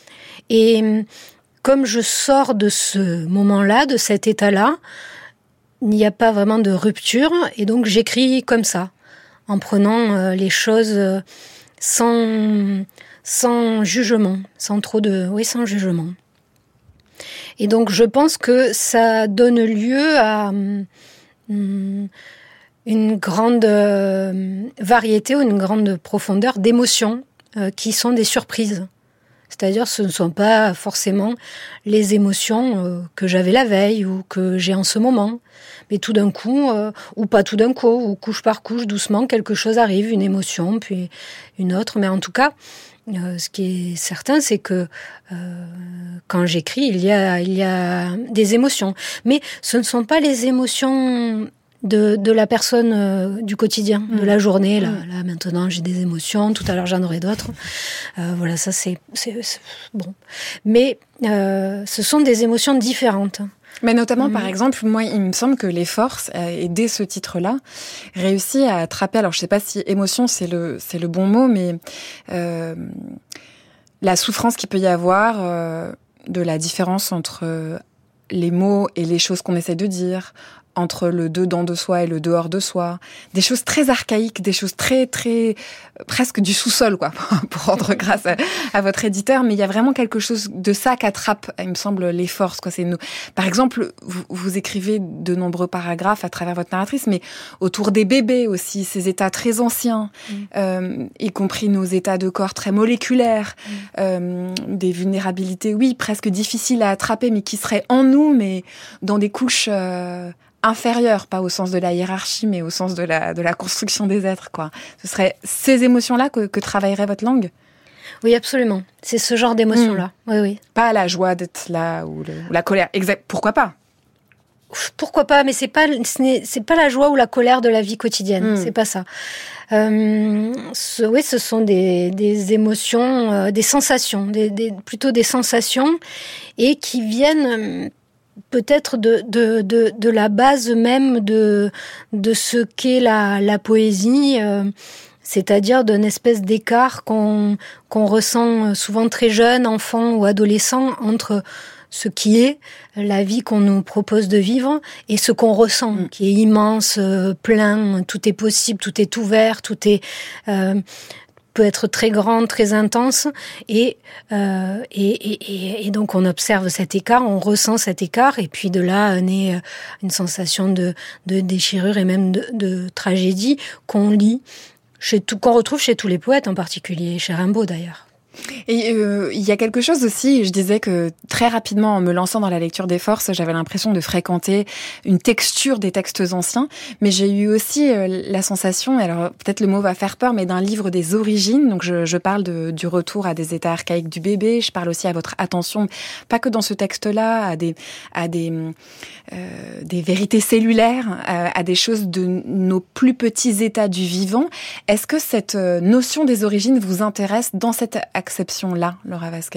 Et comme je sors de ce moment-là, de cet état-là, n'y a pas vraiment de rupture, et donc j'écris comme ça, en prenant les choses sans jugement, sans jugement. Et donc je pense que ça donne lieu à une grande variété ou une grande profondeur d'émotions qui sont des surprises. C'est-à-dire ce ne sont pas forcément les émotions que j'avais la veille ou que j'ai en ce moment. Mais tout d'un coup, ou pas tout d'un coup, ou couche par couche, doucement, quelque chose arrive, une émotion, puis une autre. Mais en tout cas, ce qui est certain, c'est que quand j'écris, il y a des émotions. Mais ce ne sont pas les émotions de la personne du quotidien, de la journée. Là, maintenant, j'ai des émotions. Tout à l'heure, j'en aurai d'autres. Voilà, ça, c'est bon. Mais ce sont des émotions différentes. Mais notamment, par exemple, moi, il me semble que Les Forces, et dès ce titre-là, réussit à attraper, alors je sais pas si émotion, c'est le bon mot, mais la souffrance qu'il peut y avoir de la différence entre les mots et les choses qu'on essaie de dire, entre le dedans de soi et le dehors de soi, des choses très archaïques, des choses très, très, presque du sous-sol, quoi, pour rendre grâce à votre éditeur, mais il y a vraiment quelque chose de ça qu'attrape, il me semble, Les Forces, quoi. Par exemple, vous écrivez de nombreux paragraphes à travers votre narratrice, mais autour des bébés aussi, ces états très anciens, y compris nos états de corps très moléculaires, des vulnérabilités, oui, presque difficiles à attraper, mais qui seraient en nous, mais dans des couches inférieure, pas au sens de la hiérarchie, mais au sens de la construction des êtres, quoi. Ce serait ces émotions-là que travaillerait votre langue ? Oui, absolument. C'est ce genre d'émotions-là. Oui, oui. Pas la joie d'être là ou la colère. Exact. Pourquoi pas ? Pourquoi pas ? Mais c'est pas la joie ou la colère de la vie quotidienne. C'est pas ça. Oui, ce sont des émotions, des sensations, plutôt des sensations, et qui viennent peut-être de la base même de ce qu'est la poésie, c'est-à-dire d'une espèce d'écart qu'on ressent souvent très jeune, enfant ou adolescent, entre ce qui est la vie qu'on nous propose de vivre et ce qu'on ressent, qui est immense, plein, tout est possible, tout est ouvert, tout est peut être très grande, très intense, et donc on observe cet écart, on ressent cet écart, et puis de là naît une sensation de déchirure et même de tragédie qu'on qu'on retrouve chez tous les poètes, en particulier chez Rimbaud d'ailleurs. Et il y a quelque chose aussi, je disais que très rapidement, en me lançant dans la lecture des Forces, j'avais l'impression de fréquenter une texture des textes anciens, mais j'ai eu aussi la sensation, alors peut-être le mot va faire peur, mais d'un livre des origines. Donc je parle du retour à des états archaïques du bébé, je parle aussi à votre attention, pas que dans ce texte-là, à des vérités cellulaires, à des choses de nos plus petits états du vivant. Est-ce que cette notion des origines vous intéresse dans cette acception-là, Laura Vasquez ?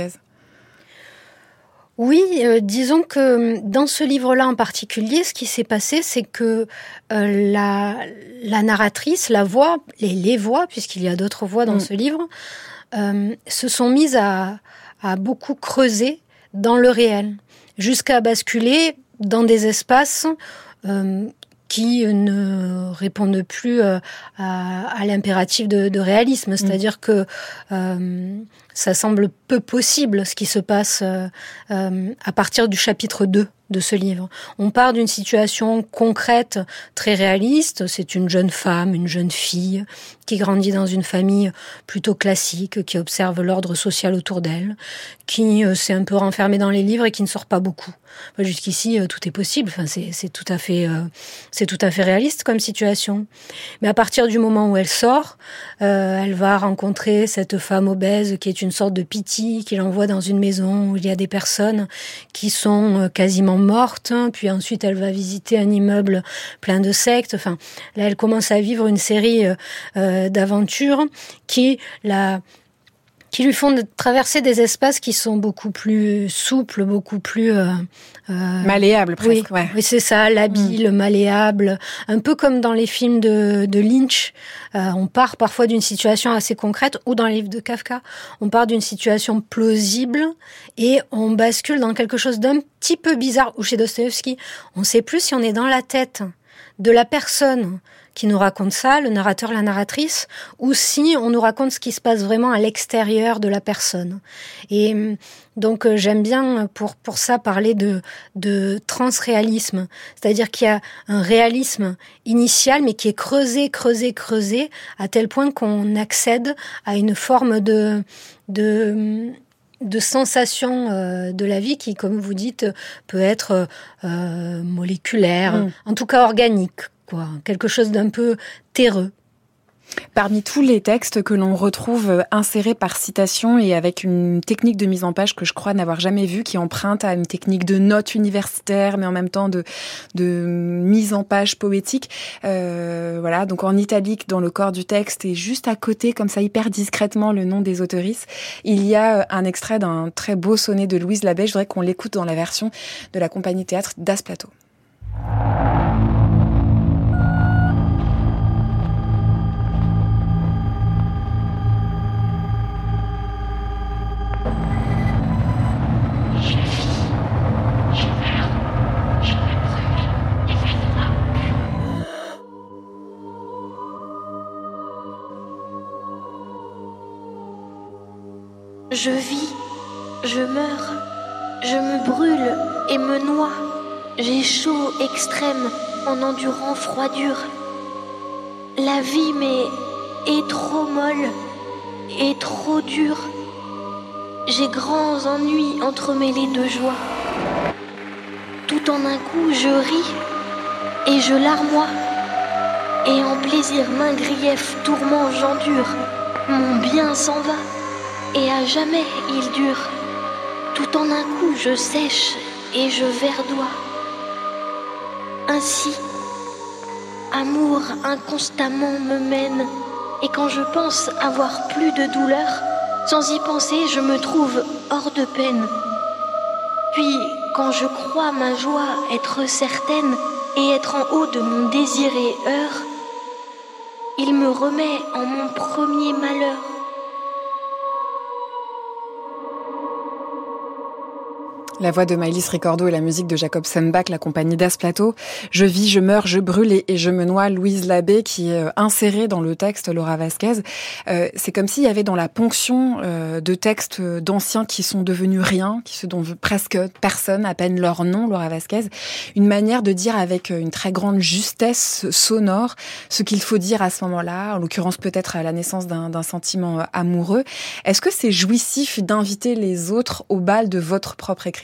Oui, disons que dans ce livre-là en particulier, ce qui s'est passé, c'est que la narratrice, la voix, les voix, puisqu'il y a d'autres voix dans ce livre, se sont mises à beaucoup creuser dans le réel, jusqu'à basculer dans des espaces qui ne répondent plus à l'impératif de réalisme. C'est-à-dire que ça semble peu possible ce qui se passe à partir du chapitre 2 de ce livre. On part d'une situation concrète, très réaliste. C'est une jeune femme, une jeune fille qui grandit dans une famille plutôt classique, qui observe l'ordre social autour d'elle, qui s'est un peu renfermée dans les livres et qui ne sort pas beaucoup. Jusqu'ici, tout est possible. Enfin, c'est tout à fait réaliste comme situation. Mais à partir du moment où elle sort, elle va rencontrer cette femme obèse qui est une sorte de pitié, qui l'envoie dans une maison où il y a des personnes qui sont quasiment morte, puis ensuite elle va visiter un immeuble plein de sectes. Enfin, là, elle commence à vivre une série d'aventures qui la qui lui font traverser des espaces qui sont beaucoup plus souples, beaucoup plus... malléables, presque. Oui, oui, c'est ça, l'habile, malléable. Un peu comme dans les films de Lynch. On part parfois d'une situation assez concrète, ou dans les livres de Kafka, on part d'une situation plausible et on bascule dans quelque chose d'un petit peu bizarre. Ou chez Dostoïevski, on ne sait plus si on est dans la tête de la personne qui nous raconte ça, le narrateur, la narratrice, ou si on nous raconte ce qui se passe vraiment à l'extérieur de la personne. Et donc j'aime bien pour ça parler de transréalisme, c'est-à-dire qu'il y a un réalisme initial mais qui est creusé à tel point qu'on accède à une forme de sensation de la vie qui, comme vous dites, peut être moléculaire, en tout cas organique, quoi, quelque chose d'un peu terreux. Parmi tous les textes que l'on retrouve insérés par citation et avec une technique de mise en page que je crois n'avoir jamais vue, qui emprunte à une technique de note universitaire, mais en même temps de mise en page poétique. Voilà, donc en italique dans le corps du texte et juste à côté, comme ça, hyper discrètement, le nom des auteurices. Il y a un extrait d'un très beau sonnet de Louise Labbé. Je voudrais qu'on l'écoute dans la version de la compagnie théâtre Das Plateau. Je vis, je meurs, je me brûle et me noie. J'ai chaud extrême en endurant froidure. La vie est trop molle et trop dure. J'ai grands ennuis entremêlés de joie. Tout en un coup je ris et je larmoie. Et en plaisir main grief tourment j'endure. Mon bien s'en va. Et à jamais il dure. Tout en un coup je sèche et je verdoie. Ainsi, amour inconstamment me mène. Et quand je pense avoir plus de douleur, sans y penser je me trouve hors de peine. Puis quand je crois ma joie être certaine et être en haut de mon désiré heure, il me remet en mon premier malheur. La voix de Maëlys Ricordo et la musique de Jacob Sembach, la compagnie Das Plateau. Je vis, je meurs, je brûle et je me noie. Louise Labbé qui est insérée dans le texte Laura Vasquez. C'est comme s'il y avait dans la ponction de textes d'anciens qui sont devenus rien, qui se dont presque personne, à peine leur nom, Laura Vasquez, une manière de dire avec une très grande justesse sonore ce qu'il faut dire à ce moment-là, en l'occurrence peut-être à la naissance d'un sentiment amoureux. Est-ce que c'est jouissif d'inviter les autres au bal de votre propre écriture ?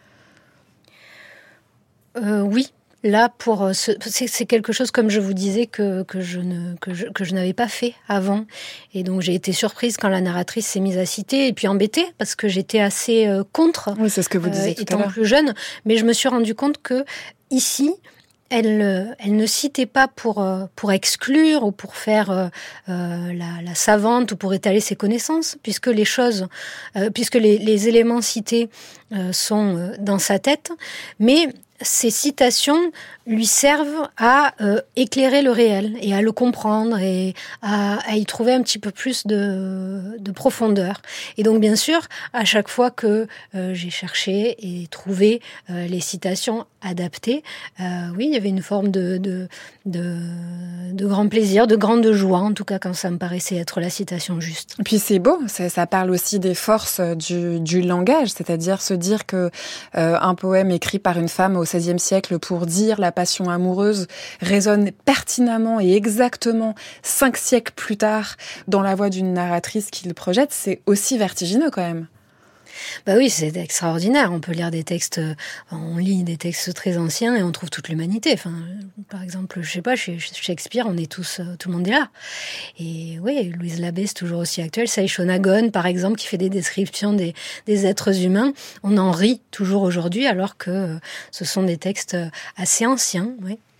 Oui, là c'est quelque chose, comme je vous disais, que je n'avais pas fait avant, et donc j'ai été surprise quand la narratrice s'est mise à citer, et puis embêtée parce que j'étais assez contre. Oui, c'est ce que vous disiez tout à l'heure. Étant plus jeune, mais je me suis rendu compte que ici, elle ne citait pas pour exclure ou pour faire la savante ou pour étaler ses connaissances, puisque les éléments cités sont dans sa tête, mais ces citations lui servent à éclairer le réel et à le comprendre et à y trouver un petit peu plus de profondeur. Et donc, bien sûr, à chaque fois que j'ai cherché et trouvé les citations adaptées, oui, il y avait une forme de grand plaisir, de grande joie, en tout cas quand ça me paraissait être la citation juste. Et puis c'est beau, ça parle aussi des forces du langage, c'est-à-dire se dire que un poème écrit par une femme au XVIe siècle pour dire la passion amoureuse résonne pertinemment et exactement 5 siècles plus tard dans la voix d'une narratrice qui le projette, c'est aussi vertigineux quand même. Bah oui, c'est extraordinaire. On peut lire des textes, on lit des textes très anciens et on trouve toute l'humanité. Enfin, par exemple, je sais pas, chez Shakespeare, on est tous, tout le monde est là. Et oui, Louise Labbé, c'est toujours aussi actuel. Shonagon, par exemple, qui fait des descriptions des êtres humains. On en rit toujours aujourd'hui, alors que ce sont des textes assez anciens, oui.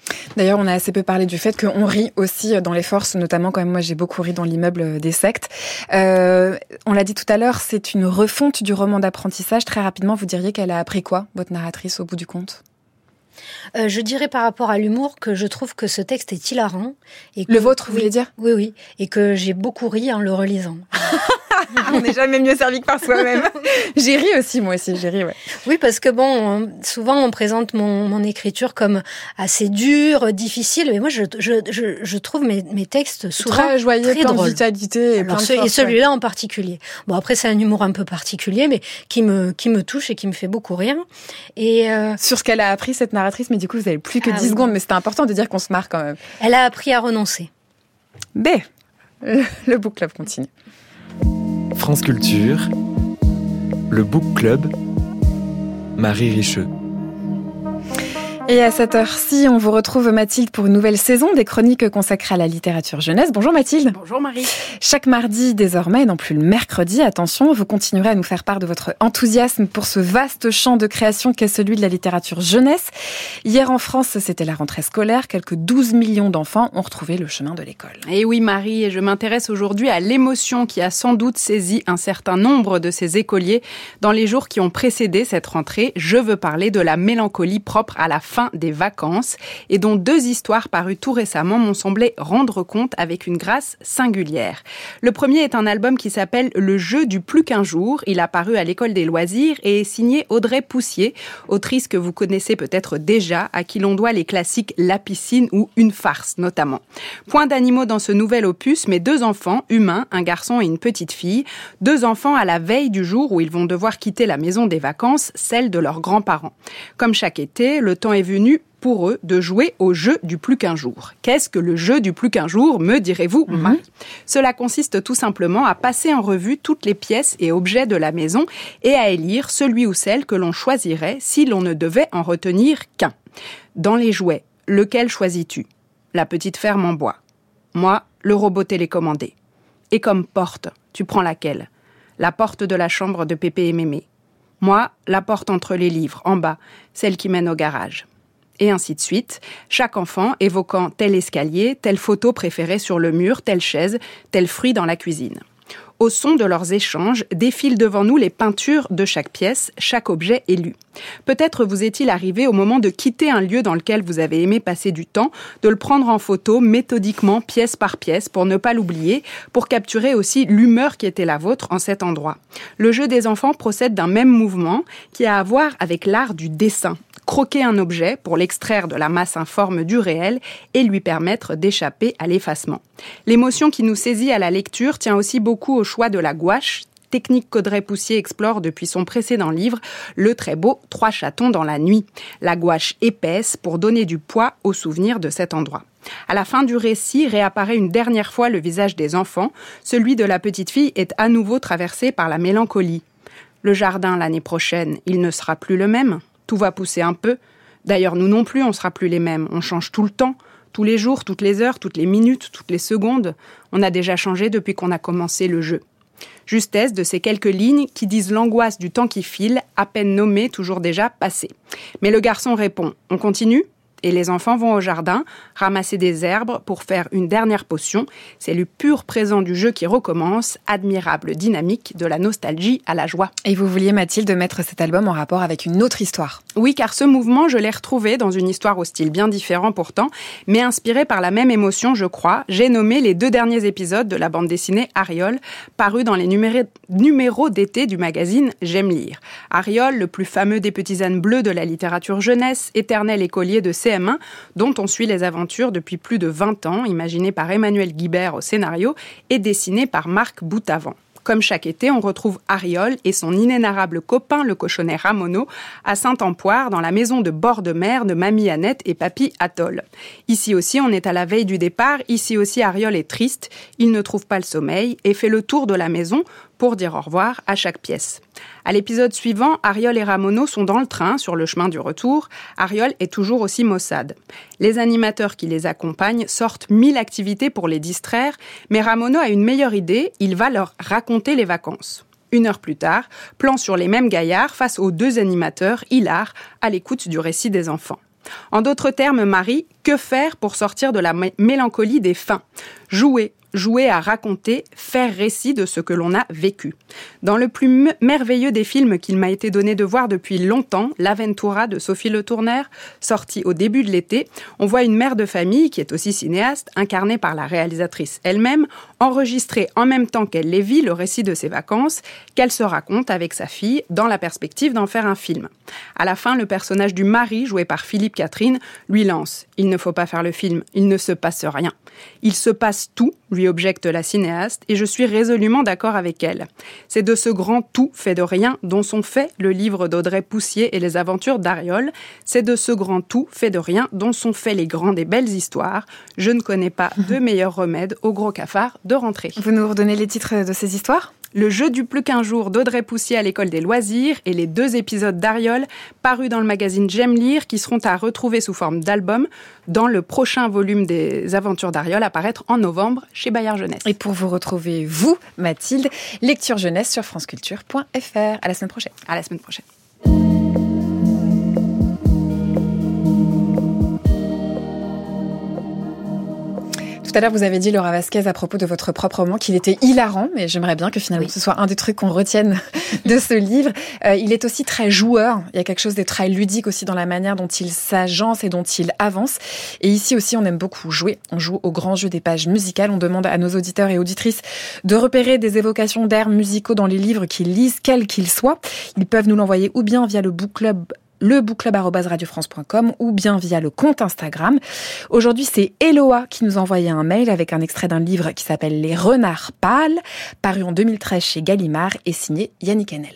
D'ailleurs, on a assez peu parlé du fait qu'on rit aussi dans les forces, notamment quand même moi j'ai beaucoup ri dans l'immeuble des sectes. On l'a dit tout à l'heure, c'est une refonte du roman d'apprentissage. Très rapidement, vous diriez qu'elle a appris quoi, votre narratrice, au bout du compte ? Je dirais par rapport à l'humour que je trouve que ce texte est hilarant. Et que, le vôtre, vous voulez dire ? Oui. Et que j'ai beaucoup ri en le relisant. On n'est jamais mieux servi que par soi-même. J'ai ri aussi, moi aussi, j'ai ri, ouais. Oui, parce que souvent on présente mon écriture comme assez dure, difficile, mais moi je trouve mes textes souvent très joyeux, très plein drôles. de vitalité et plein de force, et celui-là en particulier. Bon, après c'est un humour un peu particulier, mais qui me touche et qui me fait beaucoup rire. Et sur ce qu'elle a appris, cette narratrice, mais du coup vous avez plus que 10 secondes, mais c'était important de dire qu'on se marre quand même. Elle a appris à renoncer. Le book club continue. France Culture, le Book Club, Marie Richeux. Et à cette heure-ci, on vous retrouve Mathilde pour une nouvelle saison des chroniques consacrées à la littérature jeunesse. Bonjour Mathilde. Bonjour Marie. Chaque mardi désormais, et non plus le mercredi, attention, vous continuerez à nous faire part de votre enthousiasme pour ce vaste champ de création qu'est celui de la littérature jeunesse. Hier en France, c'était la rentrée scolaire. Quelques 12 millions d'enfants ont retrouvé le chemin de l'école. Et oui Marie, et je m'intéresse aujourd'hui à l'émotion qui a sans doute saisi un certain nombre de ces écoliers dans les jours qui ont précédé cette rentrée. Je veux parler de la mélancolie propre à la fin des vacances et dont 2 histoires parues tout récemment m'ont semblé rendre compte avec une grâce singulière. Le premier est un album qui s'appelle Le jeu du plus qu'un jour. Il a paru à l'École des loisirs et est signé Audrey Poussier, autrice que vous connaissez peut-être déjà, à qui l'on doit les classiques La piscine ou Une farce notamment. Point d'animaux dans ce nouvel opus, mais 2 enfants humains, un garçon et une petite fille, 2 enfants à la veille du jour où ils vont devoir quitter la maison des vacances, celle de leurs grands-parents. Comme chaque été, le temps est venu pour eux de jouer au jeu du plus qu'un jour. Qu'est-ce que le jeu du plus qu'un jour, me direz-vous, Marie ? Cela consiste tout simplement à passer en revue toutes les pièces et objets de la maison et à élire celui ou celle que l'on choisirait si l'on ne devait en retenir qu'un. Dans les jouets, lequel choisis-tu ? La petite ferme en bois. Moi, le robot télécommandé. Et comme porte, tu prends laquelle ? La porte de la chambre de Pépé et Mémé. Moi, la porte entre les livres, en bas, celle qui mène au garage. Et ainsi de suite, chaque enfant évoquant tel escalier, telle photo préférée sur le mur, telle chaise, tel fruit dans la cuisine. Au son de leurs échanges, défilent devant nous les peintures de chaque pièce, chaque objet élu. Peut-être vous est-il arrivé au moment de quitter un lieu dans lequel vous avez aimé passer du temps, de le prendre en photo méthodiquement, pièce par pièce, pour ne pas l'oublier, pour capturer aussi l'humeur qui était la vôtre en cet endroit. Le jeu des enfants procède d'un même mouvement qui a à voir avec l'art du dessin. Croquer un objet pour l'extraire de la masse informe du réel et lui permettre d'échapper à l'effacement. L'émotion qui nous saisit à la lecture tient aussi beaucoup au choix de la gouache, technique qu'Audrey Poussier explore depuis son précédent livre, le très beau 3 chatons dans la nuit. La gouache épaisse pour donner du poids au souvenir de cet endroit. À la fin du récit réapparaît une dernière fois le visage des enfants. Celui de la petite fille est à nouveau traversé par la mélancolie. Le jardin l'année prochaine, il ne sera plus le même. Tout va pousser un peu. D'ailleurs, nous non plus, on ne sera plus les mêmes. On change tout le temps, tous les jours, toutes les heures, toutes les minutes, toutes les secondes. On a déjà changé depuis qu'on a commencé le jeu. Justesse de ces quelques lignes qui disent l'angoisse du temps qui file, à peine nommé, toujours déjà passé. Mais le garçon répond « On continue ?» Et les enfants vont au jardin ramasser des herbes pour faire une dernière potion. C'est le pur présent du jeu qui recommence, admirable dynamique de la nostalgie à la joie. Et vous vouliez, Mathilde, mettre cet album en rapport avec une autre histoire. Oui, car ce mouvement, je l'ai retrouvé dans une histoire au style bien différent pourtant, mais inspiré par la même émotion, je crois. J'ai nommé les 2 derniers épisodes de la bande dessinée Ariol, parus dans les numéros d'été du magazine J'aime lire. Ariol, le plus fameux des petits ânes bleus de la littérature jeunesse, éternel écolier de CM1, dont on suit les aventures depuis plus de 20 ans, imaginé par Emmanuel Guibert au scénario et dessiné par Marc Boutavant. Comme chaque été, on retrouve Ariol et son inénarrable copain, le cochonnet Ramono, à Saint-Ampoire, dans la maison de bord de mer de Mamie Annette et Papy Atoll. Ici aussi, on est à la veille du départ. Ici aussi, Ariol est triste. Il ne trouve pas le sommeil et fait le tour de la maison pour dire au revoir à chaque pièce. À l'épisode suivant, Ariol et Ramono sont dans le train sur le chemin du retour. Ariol est toujours aussi maussade. Les animateurs qui les accompagnent sortent 1000 activités pour les distraire, mais Ramono a une meilleure idée, il va leur raconter les vacances. 1 heure plus tard, plan sur les mêmes gaillards face aux 2 animateurs, hilars, à l'écoute du récit des enfants. En d'autres termes, Marie, que faire pour sortir de la mélancolie des fins ? Jouer à raconter, faire récit de ce que l'on a vécu. Dans le plus merveilleux des films qu'il m'a été donné de voir depuis longtemps, L'Aventura de Sophie Le Tourneur, sorti au début de l'été, on voit une mère de famille, qui est aussi cinéaste, incarnée par la réalisatrice elle-même, enregistrer en même temps qu'elle les vit le récit de ses vacances, qu'elle se raconte avec sa fille, dans la perspective d'en faire un film. À la fin, le personnage du mari, joué par Philippe Catherine, lui lance « Il ne faut pas faire le film, il ne se passe rien. Il se passe tout », lui objecte la cinéaste, et je suis résolument d'accord avec elle. C'est de ce grand tout fait de rien dont sont faits le livre d'Audrey Poussier et les aventures d'Ariol. C'est de ce grand tout fait de rien dont sont faits les grandes et belles histoires. Je ne connais pas de meilleur remède au gros cafard de rentrée. Vous nous redonnez les titres de ces histoires ? Le jeu du plus qu'un jour d'Audrey Poussier à l'école des loisirs et les 2 épisodes d'Ariol parus dans le magazine J'aime lire qui seront à retrouver sous forme d'album dans le prochain volume des aventures d'Ariol à paraître en novembre chez Bayard Jeunesse. Et pour vous retrouver, vous, Mathilde, lecture jeunesse sur franceculture.fr. À la semaine prochaine. À la semaine prochaine. Tout à l'heure, vous avez dit, Laura Vasquez, à propos de votre propre roman, qu'il était hilarant, mais j'aimerais bien que finalement ce soit un des trucs qu'on retienne de ce livre. Il est aussi très joueur. Il y a quelque chose de très ludique aussi dans la manière dont il s'agence et dont il avance. Et ici aussi, on aime beaucoup jouer. On joue au grand jeu des pages musicales. On demande à nos auditeurs et auditrices de repérer des évocations d'airs musicaux dans les livres qu'ils lisent, quels qu'ils soient. Ils peuvent nous l'envoyer ou bien via le book club @radiofrance.com ou bien via le compte Instagram. Aujourd'hui, c'est Eloa qui nous a envoyé un mail avec un extrait d'un livre qui s'appelle Les Renards Pâles, paru en 2013 chez Gallimard et signé Yannick Enel.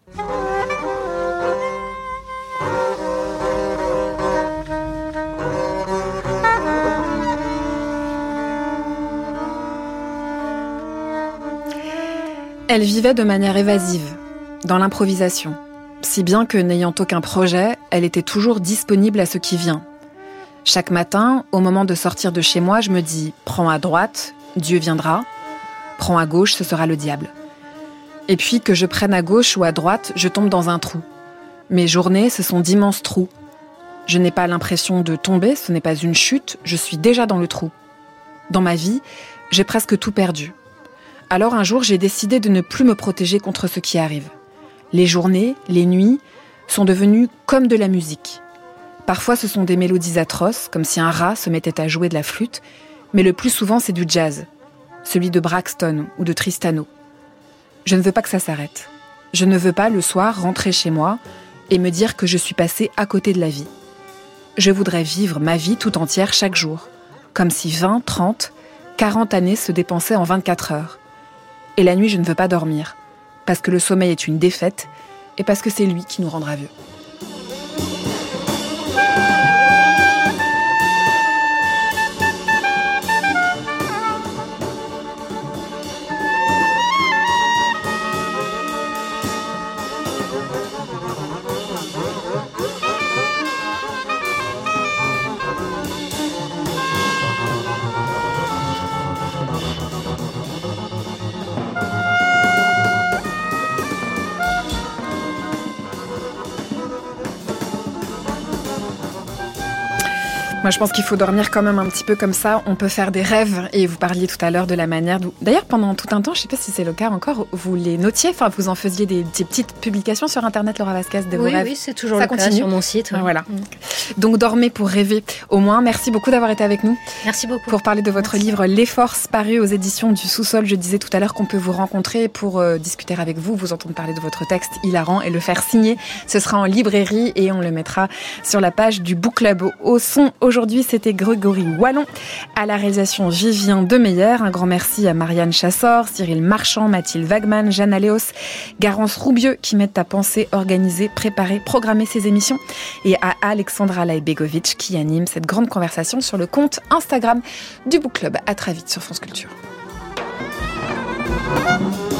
Elle vivait de manière évasive, dans l'improvisation. Si bien que, n'ayant aucun projet, elle était toujours disponible à ce qui vient. Chaque matin, au moment de sortir de chez moi, je me dis « Prends à droite, Dieu viendra. Prends à gauche, ce sera le diable. » Et puis, que je prenne à gauche ou à droite, je tombe dans un trou. Mes journées, ce sont d'immenses trous. Je n'ai pas l'impression de tomber, ce n'est pas une chute, je suis déjà dans le trou. Dans ma vie, j'ai presque tout perdu. Alors un jour, j'ai décidé de ne plus me protéger contre ce qui arrive. Les journées, les nuits, sont devenues comme de la musique. Parfois, ce sont des mélodies atroces, comme si un rat se mettait à jouer de la flûte, mais le plus souvent, c'est du jazz, celui de Braxton ou de Tristano. Je ne veux pas que ça s'arrête. Je ne veux pas, le soir, rentrer chez moi et me dire que je suis passée à côté de la vie. Je voudrais vivre ma vie tout entière chaque jour, comme si 20, 30, 40 années se dépensaient en 24 heures. Et la nuit, je ne veux pas dormir, parce que le sommeil est une défaite et parce que c'est lui qui nous rendra vieux. Moi, je pense qu'il faut dormir quand même un petit peu comme ça. On peut faire des rêves. Et vous parliez tout à l'heure de la manière d'où... D'ailleurs, pendant tout un temps, je ne sais pas si c'est le cas encore, vous les notiez, enfin, vous en faisiez des petites publications sur Internet, Laura Vasquez, de vos rêves. Oui, c'est toujours le cas sur mon site. Ouais. Voilà. Donc, dormez pour rêver. Au moins, merci beaucoup d'avoir été avec nous. Merci beaucoup. Pour parler de votre livre Les Forces, paru aux éditions du Sous-sol. Je disais tout à l'heure qu'on peut vous rencontrer pour discuter avec vous, vous entendre parler de votre texte hilarant et le faire signer. Ce sera en librairie et on le mettra sur la page du Book Club. Au son, aujourd'hui, c'était Grégory Wallon. À la réalisation, Vivien Demeyer. Un grand merci à Marianne Chassor, Cyril Marchand, Mathilde Wagman, Jeanne Aléos, Garance Roubieux qui m'aident à penser, organiser, préparer, programmer ces émissions. Et à Alexandra Laibegovic qui anime cette grande conversation sur le compte Instagram du Book Club. À très vite sur France Culture.